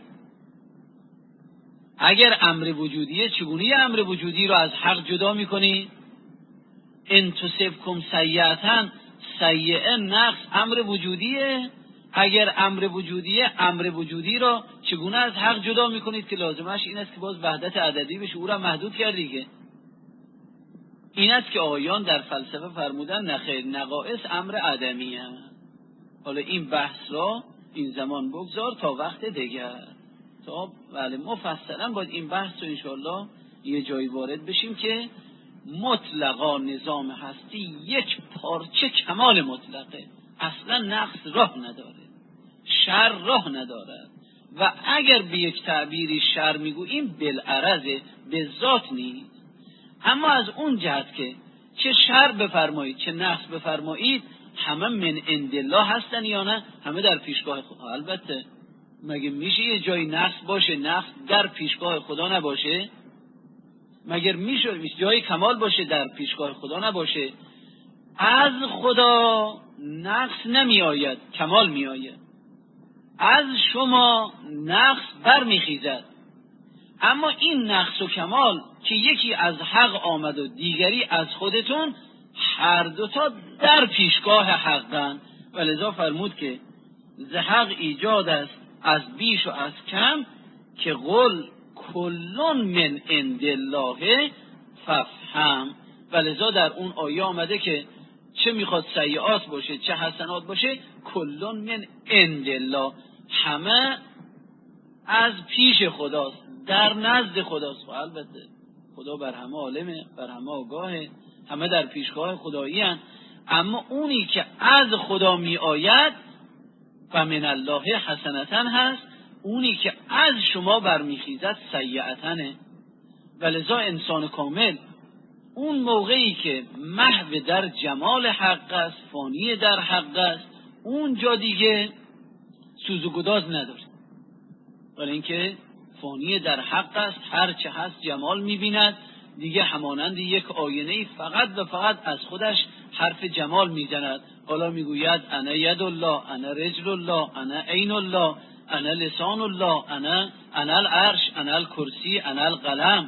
Speaker 1: اگر امر وجودیه، چگونه امر وجودی رو از حق جدا میکنی؟ ان تصبکم سیئة، سیئه نقص امر وجودیه. اگر امر وجودیه، امر وجودی را چگونه از حق جدا میکنید که لازمش این است که باز وحدت عددی بشه، او را محدود کردی که. این است که آیان در فلسفه فرمودن نخیر، نقائص امر عدمیه. حالا این بحث را این زمان بگذار تا وقت دیگر، تا بله مفصلا باید این بحث رو انشاءالله یه جایی وارد بشیم که مطلقا نظام هستی یک پارچه کمال مطلقه، اصلا نقص راه نداره، شر راه ندارد. و اگر به یک تعبیری شر میگوییم بالعرض، به ذات نیست. اما از اون جهت که چه شر بفرمایید چه نقص بفرمایید، همه من عند الله هستن یا نه؟ همه در پیشگاه خدا. البته مگه میشه یه جای نقص باشه، نقص در پیشگاه خدا نباشه؟ مگر میشه جای کمال باشه در پیشگاه خدا نباشه؟ از خدا نقص نمی آید، کمال می آید. از شما نقص برمیخیزد، اما این نقص و کمال که یکی از حق آمد و دیگری از خودتون، هر دوتا در پیشگاه حقن. و لذا فرمود که ز حق ایجاد است از بیش و از کم، که قل کلون من عند الله فافهم. و لذا در اون آیه آمده که چه میخواد سیئات باشه چه حسنات باشه، کلون من عند الله، همه از پیش خداست، در نزد خداست. و البته خدا بر همه عالمه، بر همه آگاهه، همه در پیشگاه خدایی هستند. اما اونی که از خدا می آید و من الله حسنتن هست، اونی که از شما برمیخیزد سیئتنه. و لذا انسان کامل اون موقعی که محو در جمال حق است، فانی در حق است، اونجا دیگه سوز و گداز نداره، برای اینکه فانی در حق است، هر چه هست جمال میبیند، دیگه همانند یک آینه فقط و فقط از خودش حرف جمال میزند. حالا میگوید انا ید الله، انا رجل الله، انا عین الله، انا لسان الله، انا العرش، انا الکرسی، انا القلم.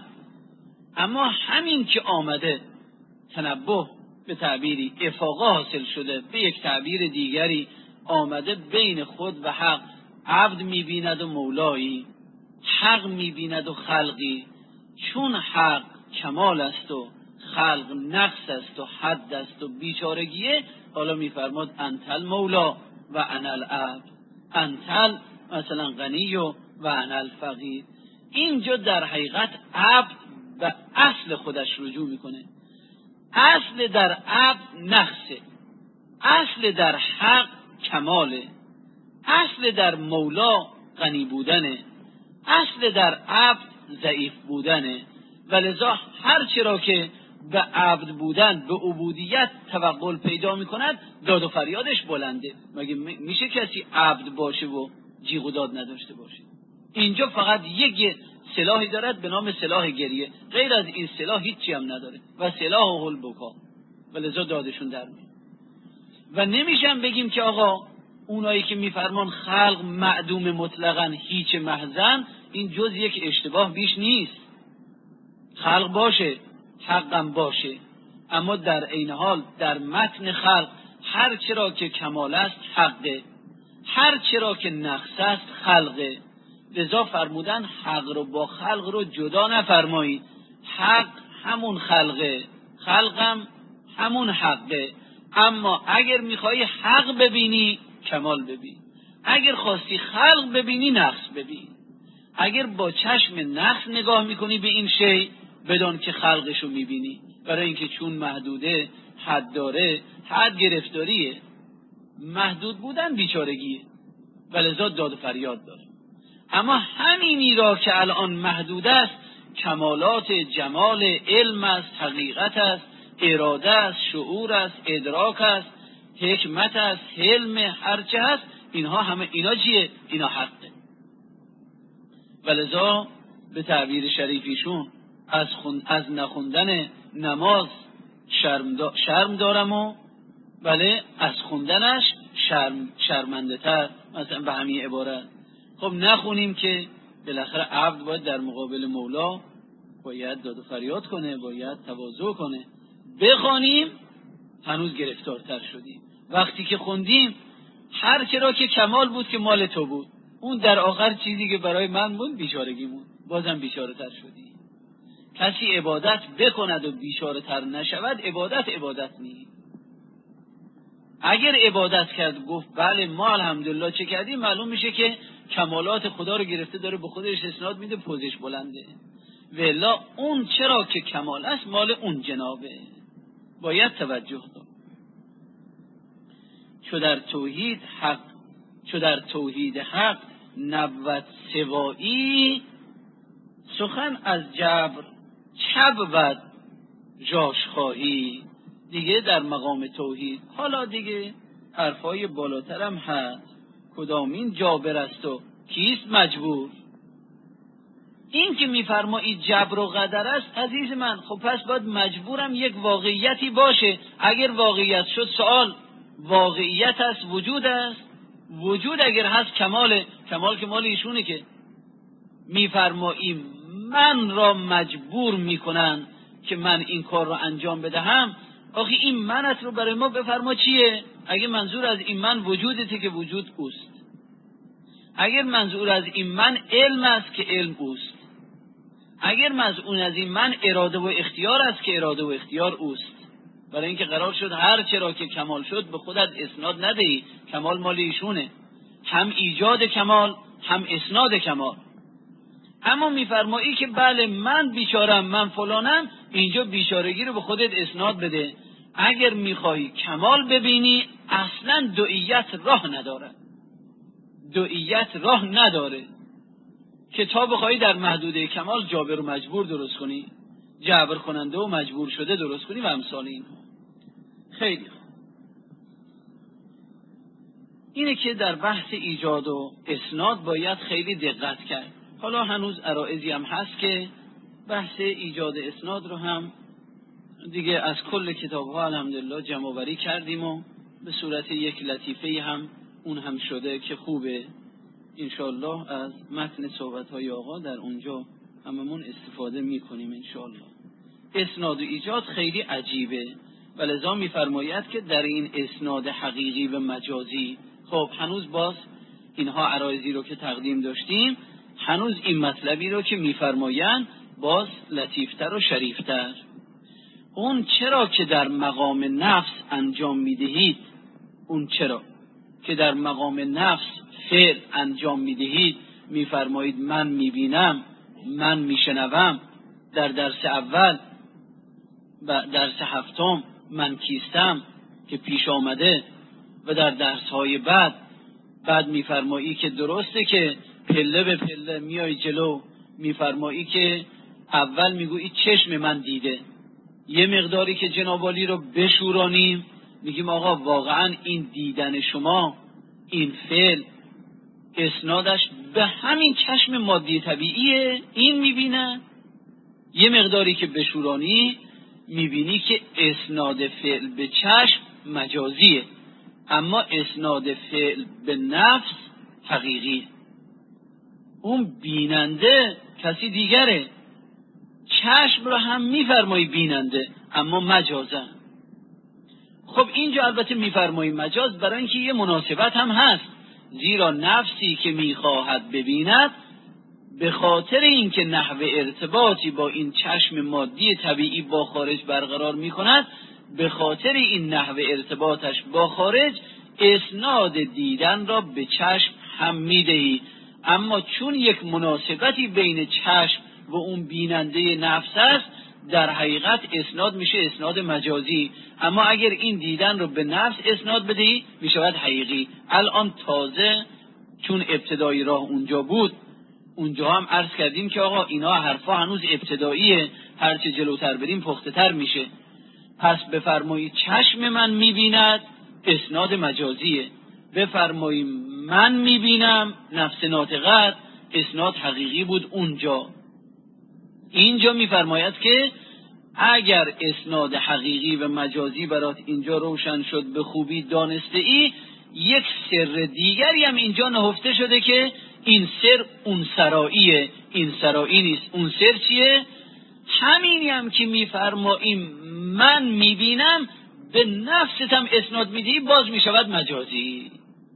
Speaker 1: اما همین که آمده تنبه به تعبیری، افاقه حاصل شده به یک تعبیر دیگری، آمده بین خود و حق، عبد میبیند و مولایی، حق میبیند و خلقی. چون حق کمال است و خلق نقص است و حد است و بیچارگیه، حالا میفرماد انتل مولا و انا العبد، انتل مثلا غنی و انا الفقیر. اینجا در حقیقت عبد به اصل خودش رجوع میکنه. اصل در عبد نقصه، اصل در حق کماله، اصل در مولا غنی بودنه، اصل در عبد ضعیف بودنه. و لذا هر چرا که به عبد بودن، به عبودیت توقل پیدا میکند، داد و فریادش بلنده. مگه میشه کسی عبد باشه و جیغ و داد نداشته باشه؟ اینجا فقط یک سلاحی دارد به نام سلاح گریه، غیر از این سلاح هیچی هم نداره. و سلاح البکا، و لذا دادشون در میاد. و نمیشم بگیم که آقا اونایی که میفرمان خلق معدوم مطلقاً هیچ محزن، این جز یک اشتباه بیش نیست. خلق باشه، حقم باشه، اما در عین حال در متن خلق هر چرا که کمال است حقه، هر چرا که نقص است خلقه. لذا فرمودن حق رو با خلق رو جدا نفرمایید. حق همون خلقه، خلقم همون حقه. اما اگر میخوای حق ببینی کمال ببین، اگر خواستی خلق ببینی نقص ببین. اگر با چشم نقص نگاه میکنی به این شی، بدان که خلقشو میبینی، برای اینکه چون محدوده، حد داره، حد گرفتاریه، محدود بودن بیچارگیه، ولذا داد و فریاد داره. اما همینی را که الان محدود است، کمالات جمال علم است، حقیقت است، اراده است، شعور است، ادراک است، حکمت است، حلم، هرچه هست، اینها همه اینا چیه؟ اینا حقه. ولذا به تعبیر شریفیشون از نخوندن نماز شرم دارم و بله از خوندنش شرمنده تر، مثلا به همین عبارت. خب نخونیم که بالاخره عبد باید در مقابل مولا باید داد و فریاد کنه، باید تواضع کنه. بخوانیم هنوز گرفتارتر شدیم. وقتی که خوندیم هر چرا که کمال بود که مال تو بود، اون در آخر چیزی که برای من بود بیچارگی بود، بازم بیچاره تر شدی. کسی عبادت بکند و بیچاره تر نشود، عبادت نیست. اگر عبادت کرد گفت بله ما الحمدلله چه کردیم، معلوم میشه که کمالات خدا رو گرفته، داره به خودش اسناد میده، پوزش بلنده. والا اون چرا که کمال است مال اون جنابه، باید توجه داشت. چو در توحید حق نبود سوایی، سخن از جبر چه بود جاش خواهی. دیگه در مقام توحید حالا دیگه حرفای بالاترم هست، کدامین جابر است و کیست مجبور. این که میفرمایید جبر و قدر است عزیز من، خب پس باید مجبورم یک واقعیتی باشه. اگر واقعیت شد سوال واقعیت است، وجود است. وجود اگر هست کمال که مال ایشونه. که میفرماییم من را مجبور میکنن که من این کار را انجام بدهم. آخه این منت رو برای ما بفرما چیه؟ اگه منظور از این من وجودته که وجود اوست، اگر منظور از این من علم است که علم اوست، اگر منظور از این من اراده و اختیار است که اراده و اختیار اوست. برای اینکه قرار شد هر چرا که کمال شد به خودت اسناد ندهی، کمال مال ایشونه، هم ایجاد کمال هم اسناد کمال. اما میفرمایی که بله من بیچارم، من فلانم، اینجا بیچارگی رو به خودت اسناد بده. اگر میخوای کمال ببینی اصلا دوئیت راه نداره، دوئیت راه نداره که تا بخوای در محدوده کمال جابر و مجبور درست کنی، جبر کننده و مجبور شده درست کنی و امثال این. خیلی اینه که در بحث ایجاد و اسناد باید خیلی دقت کرد. حالا هنوز عرائضی هم هست که بحث ایجاد اسناد رو هم دیگه از کل کتاب‌ها الحمدلله جمع آوری کردیم و به صورت یک لطیفه هم اون هم شده که خوبه. انشالله از متن صحبت‌های آقا در اونجا هممون استفاده می‌کنیم انشالله. اسناد و ایجاد خیلی عجیبه و لذا می‌فرماید که در این اسناد حقیقی و مجازی، خب هنوز باز اینها عرایضی رو که تقدیم داشتیم، هنوز این مطلبی رو که می‌فرمایند باز لطیفتر و شریفتر. اون چرا که در مقام نفس انجام می‌دهید، اون چرا که در مقام نفس فعل انجام می‌دهید، می‌فرمایید من می‌بینم، من می‌شنوم. در درس اول و درس هفتم من کیستم که پیش آمده و در درس‌های بعد می‌فرمایی که درسته که پله به پله میای جلو، می‌فرمایی که اول میگویی چشم من دیده، یه مقداری که جناب عالی رو بشورانیم میگیم آقا واقعا این دیدن شما، این فعل اسنادش به همین چشم مادی طبیعیه، این میبینه. یه مقداری که بشورانی میبینی که اسناد فعل به چشم مجازیه، اما اسناد فعل به نفس حقیقیه. اون بیننده کسی دیگره، چشم رو هم میفرمایی بیننده اما مجازه. خب اینجا البته میفرمایی مجاز برای اینکه یه مناسبت هم هست، زیرا نفسی که میخواهد ببیند به خاطر اینکه نحو ارتباطی با این چشم مادی طبیعی با خارج برقرار میکند، به خاطر این نحو ارتباطش با خارج اسناد دیدن را به چشم هم میدهی. اما چون یک مناسبتی بین چشم و اون بیننده نفس است، در حقیقت اسناد میشه اسناد مجازی. اما اگر این دیدن رو به نفس اسناد بدهی میشود حقیقی. الان تازه چون ابتدایی راه اونجا بود، اونجا هم عرض کردیم که آقا اینا حرفا هنوز ابتداییه، هرچه جلوتر بریم پخته تر میشه. پس بفرمایید چشم من میبیند، اسناد مجازیه. بفرمایید من میبینم، نفس ناطقت، اسناد حقیقی بود اونجا. اینجا میفرماید که اگر اسناد حقیقی و مجازی برات اینجا روشن شد، به خوبی دانسته ای، یک سر دیگری هم اینجا نهفته شده که این سر اون سراییه، این سرایی نیست. اون سر چیه؟ همینی هم که میفرماییم من میبینم به نفست هم اسناد میدهی، باز میشود مجازی.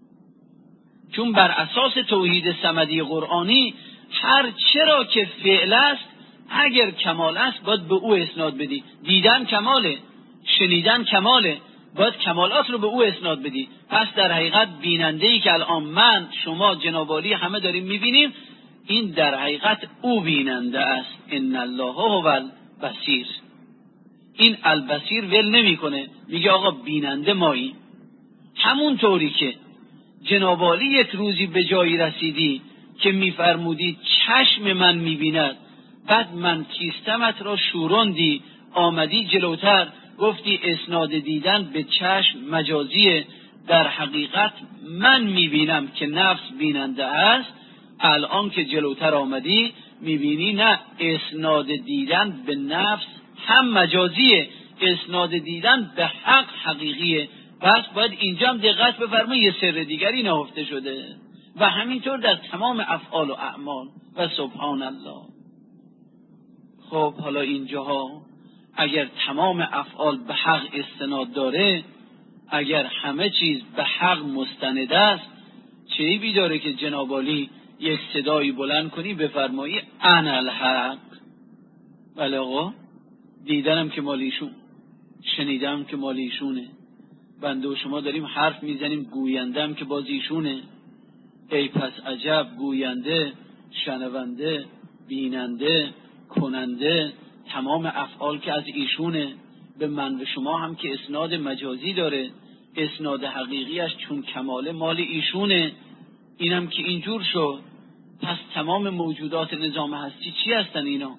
Speaker 1: چون بر اساس توحید صمدی قرآنی هر چرا که فعل است اگر کمال است باید به او اسناد بدی. دیدن کماله، شنیدن کماله، باید کمالات رو به او اسناد بدی. پس در حقیقت بیننده‌ای که الان من، شما، جناب عالی همه داریم میبینیم، این در حقیقت او بیننده است. ان الله هو البصیر. این البصیر ول نمیکنه، میگه آقا بیننده مایی. همون طوری که جناب عالی یک روزی به جایی رسیدی که میفرمودی چشم من میبیند، بعد من کیستمت را شوراندی، آمدی جلوتر گفتی اسناد دیدن به چشم مجازیه، در حقیقت من میبینم که نفس بیننده است. الان که جلوتر آمدی میبینی نه، اسناد دیدن به نفس هم مجازیه، اسناد دیدن به حق حقیقیه. پس باید اینجا هم دقت بفرمایید یه سر دیگری نهفته شده و همینطور در تمام افعال و اعمال و سبحان الله. خب حالا اینجاها اگر تمام افعال به حق استناد داره، اگر همه چیز به حق مستند است، چه عیبی داره که جناب عالی یک صدایی بلند کنی بفرمایی انا الحق؟ بله آقا، دیدنم که مال ایشون، شنیدم که مال ایشونه، بنده و شما داریم حرف میزنیم، گویندم که باز ایشونه. ای پس عجب، گوینده، شنونده، بیننده، کننده، تمام افعال که از ایشونه. به من و شما هم که اسناد مجازی داره، اسناد حقیقیش چون کماله مال ایشونه. اینم که اینجور شد، پس تمام موجودات نظام هستی چی هستن اینا؟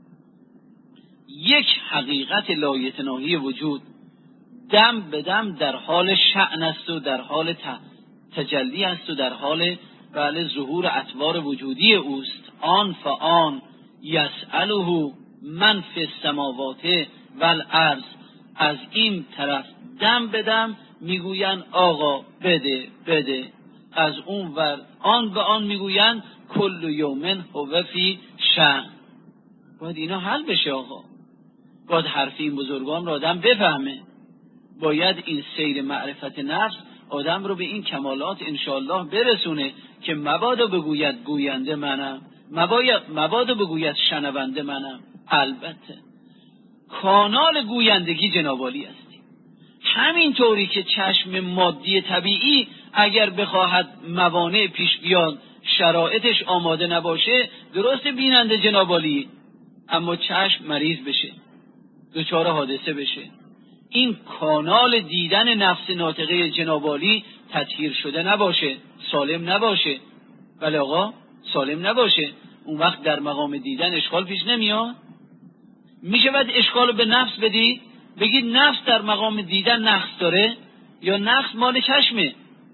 Speaker 1: یک حقیقت لایتناهی وجود، دم به دم در حال شأن است و در حال تجلی است و در حال ظهور اطوار وجودی اوست. آن فآن یسأله من فی السماوات والارض. از این طرف دم به دم میگوین آقا بده بده، از اون ور آن به آن میگوین کل یوم هو فی شأن. باید اینا حل بشه آقا، باید حرف این بزرگان رو آدم بفهمه، باید این سیر معرفت نفس آدم رو به این کمالات انشاءالله برسونه که مبادا بگوید گوینده منم، مبادا بگوید شنونده منم. البته کانال گویندگی جناب عالی هستی. همین طوری که چشم مادی طبیعی اگر بخواهد موانع پیش بیاد، شرایطش آماده نباشه، درست بیننده جناب عالی، اما چشم مریض بشه، دچار حادثه بشه، این کانال دیدن نفس ناطقه جناب عالی تطهیر شده نباشه، سالم نباشه. بله آقا، سالم نباشه، اون وقت در مقام دیدن اشکال پیش نمیاد. میشه بعد اشکالو به نفس بدی، بگید نفس در مقام دیدن نقص داره یا نقص مال چشمه؟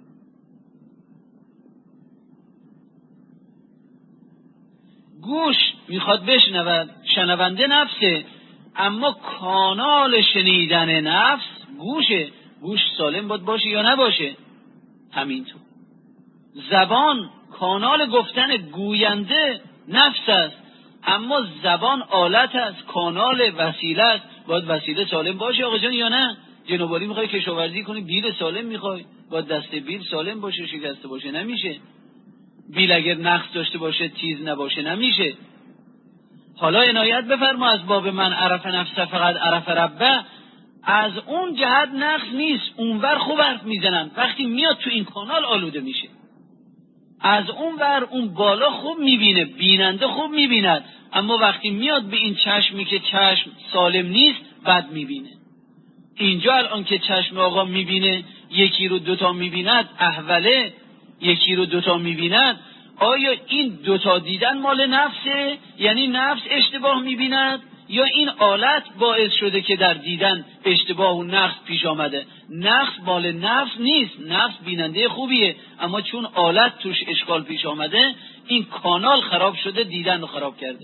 Speaker 1: گوش میخواد بشنود، شنونده نفسه، اما کانال شنیدن نفس گوشه. گوش سالم باشه یا نباشه. همینطور زبان کانال گفتن گوینده نفس است، اما زبان آلت است، کانال وسیله است، باید وسیله سالم باشه آقا جان یا نه؟ جناب عالی میخوای کشاورزی کنی، بیل سالم میخوای، باید دسته بیل سالم باشه، شکسته باشه نمیشه. بیل اگر نقص داشته باشه، تیز نباشه نمیشه. حالا عنایت بفرما از باب من عرف نفسه فقط عرف ربه، از اون جهت نقص نیست، اونور خوب حرف میزنن، وقتی میاد تو این کانال آلوده میشه. از اون ور اون بالا خوب میبینه، بیننده خوب میبیند، اما وقتی میاد به این چشمی که چشم سالم نیست بد میبینه. اینجا الان که چشم آقا میبینه، یکی رو دوتا میبیند احوله، یکی رو دوتا میبیند، آیا این دوتا دیدن مال نفسه؟ یعنی نفس اشتباه میبیند، یا این آلت باعث شده که در دیدن اشتباه و نقص پیش آمده؟ نقص مال نفس نیست، نفس بیننده خوبیه، اما چون آلت توش اشکال پیش آمده، این کانال خراب شده، دیدن رو خراب کرده.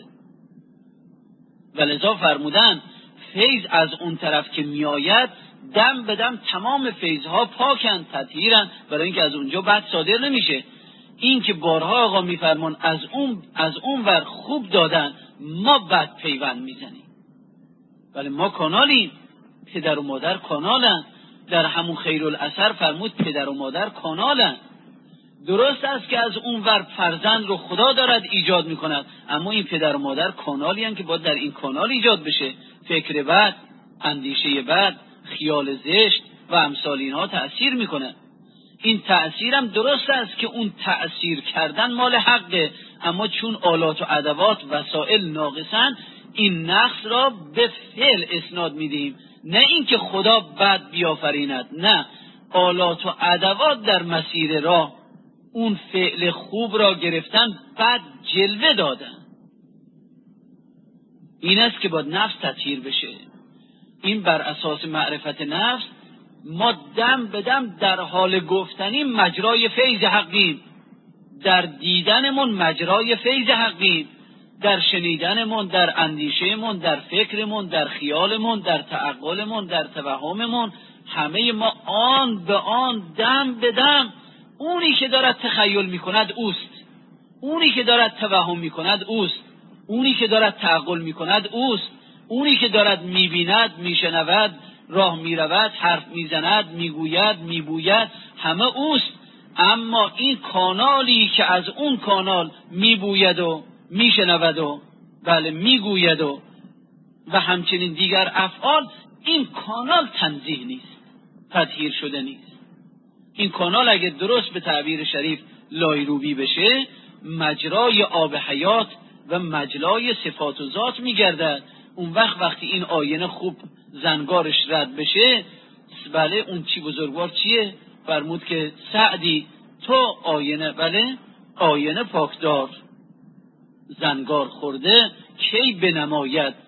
Speaker 1: ولذا فرمودن فیض از اون طرف که میآید دم به دم تمام فیضها پاکن، تطهیرن، برای اینکه از اونجا بد صادر نمیشه. این که بارها آقا میفرمان از اون ور خوب دادن، ما بد پیوند میزنیم. ولی ما کانالیم، پدر و مادر کانالن، در همون خیرالاثر فرمود پدر و مادر کانالن. درست است که از اون ور فرزند رو خدا دارد ایجاد میکند، اما این پدر و مادر کانالی هستند که باید در این کانال ایجاد بشه. فکر بد، اندیشه بد، خیال زشت و امثال اینها تأثیر میکنه. این تأثیرم درست است که اون تأثیر کردن مال حقه، اما چون آلات و ادوات وسائل ناقصن، این نقص را به فعل اسناد میدیم، نه اینکه خدا بد بیافریند، نه، آلات و ادوات در مسیر راه اون فعل خوب را گرفتن، بد جلوه دادن. این است که باید نفس تطهیر بشه. این بر اساس معرفت نفس ما دم به دم در حال گفتنی مجرای فیض حقیم، در دیدنمون مجرای فیض حقیم. در شنیدنمون، در اندیشهمون، در فکرمون، در خیالمون، در تعقلمون، در توهممون، همه ما آن به آن، دم به دم، اونی که دارد تخیل میکند اوست، اونی که دارد توهم میکند اوست، اونی که دارد تعقل میکند اوست، اونی که دارد میبیند، میشنود، راه میرود، حرف میزند، میگوید، میبوید، همه اوست. اما این کانالی که از اون کانال میبوید و میشنود و بله میگوید و همچنین دیگر افعال، این کانال تنزیه نیست، تطهیر شده نیست. این کانال اگه درست به تعبیر شریف لایروبی بشه، مجرای آب حیات و مجلای صفات و ذات میگردد. اون وقتی این آینه خوب زنگارش رد بشه، بله اون چی بزرگوار چیه؟ فرمود که سعدی تو آینه، بله آینه پاکدار، زنگار خورده کی بنماید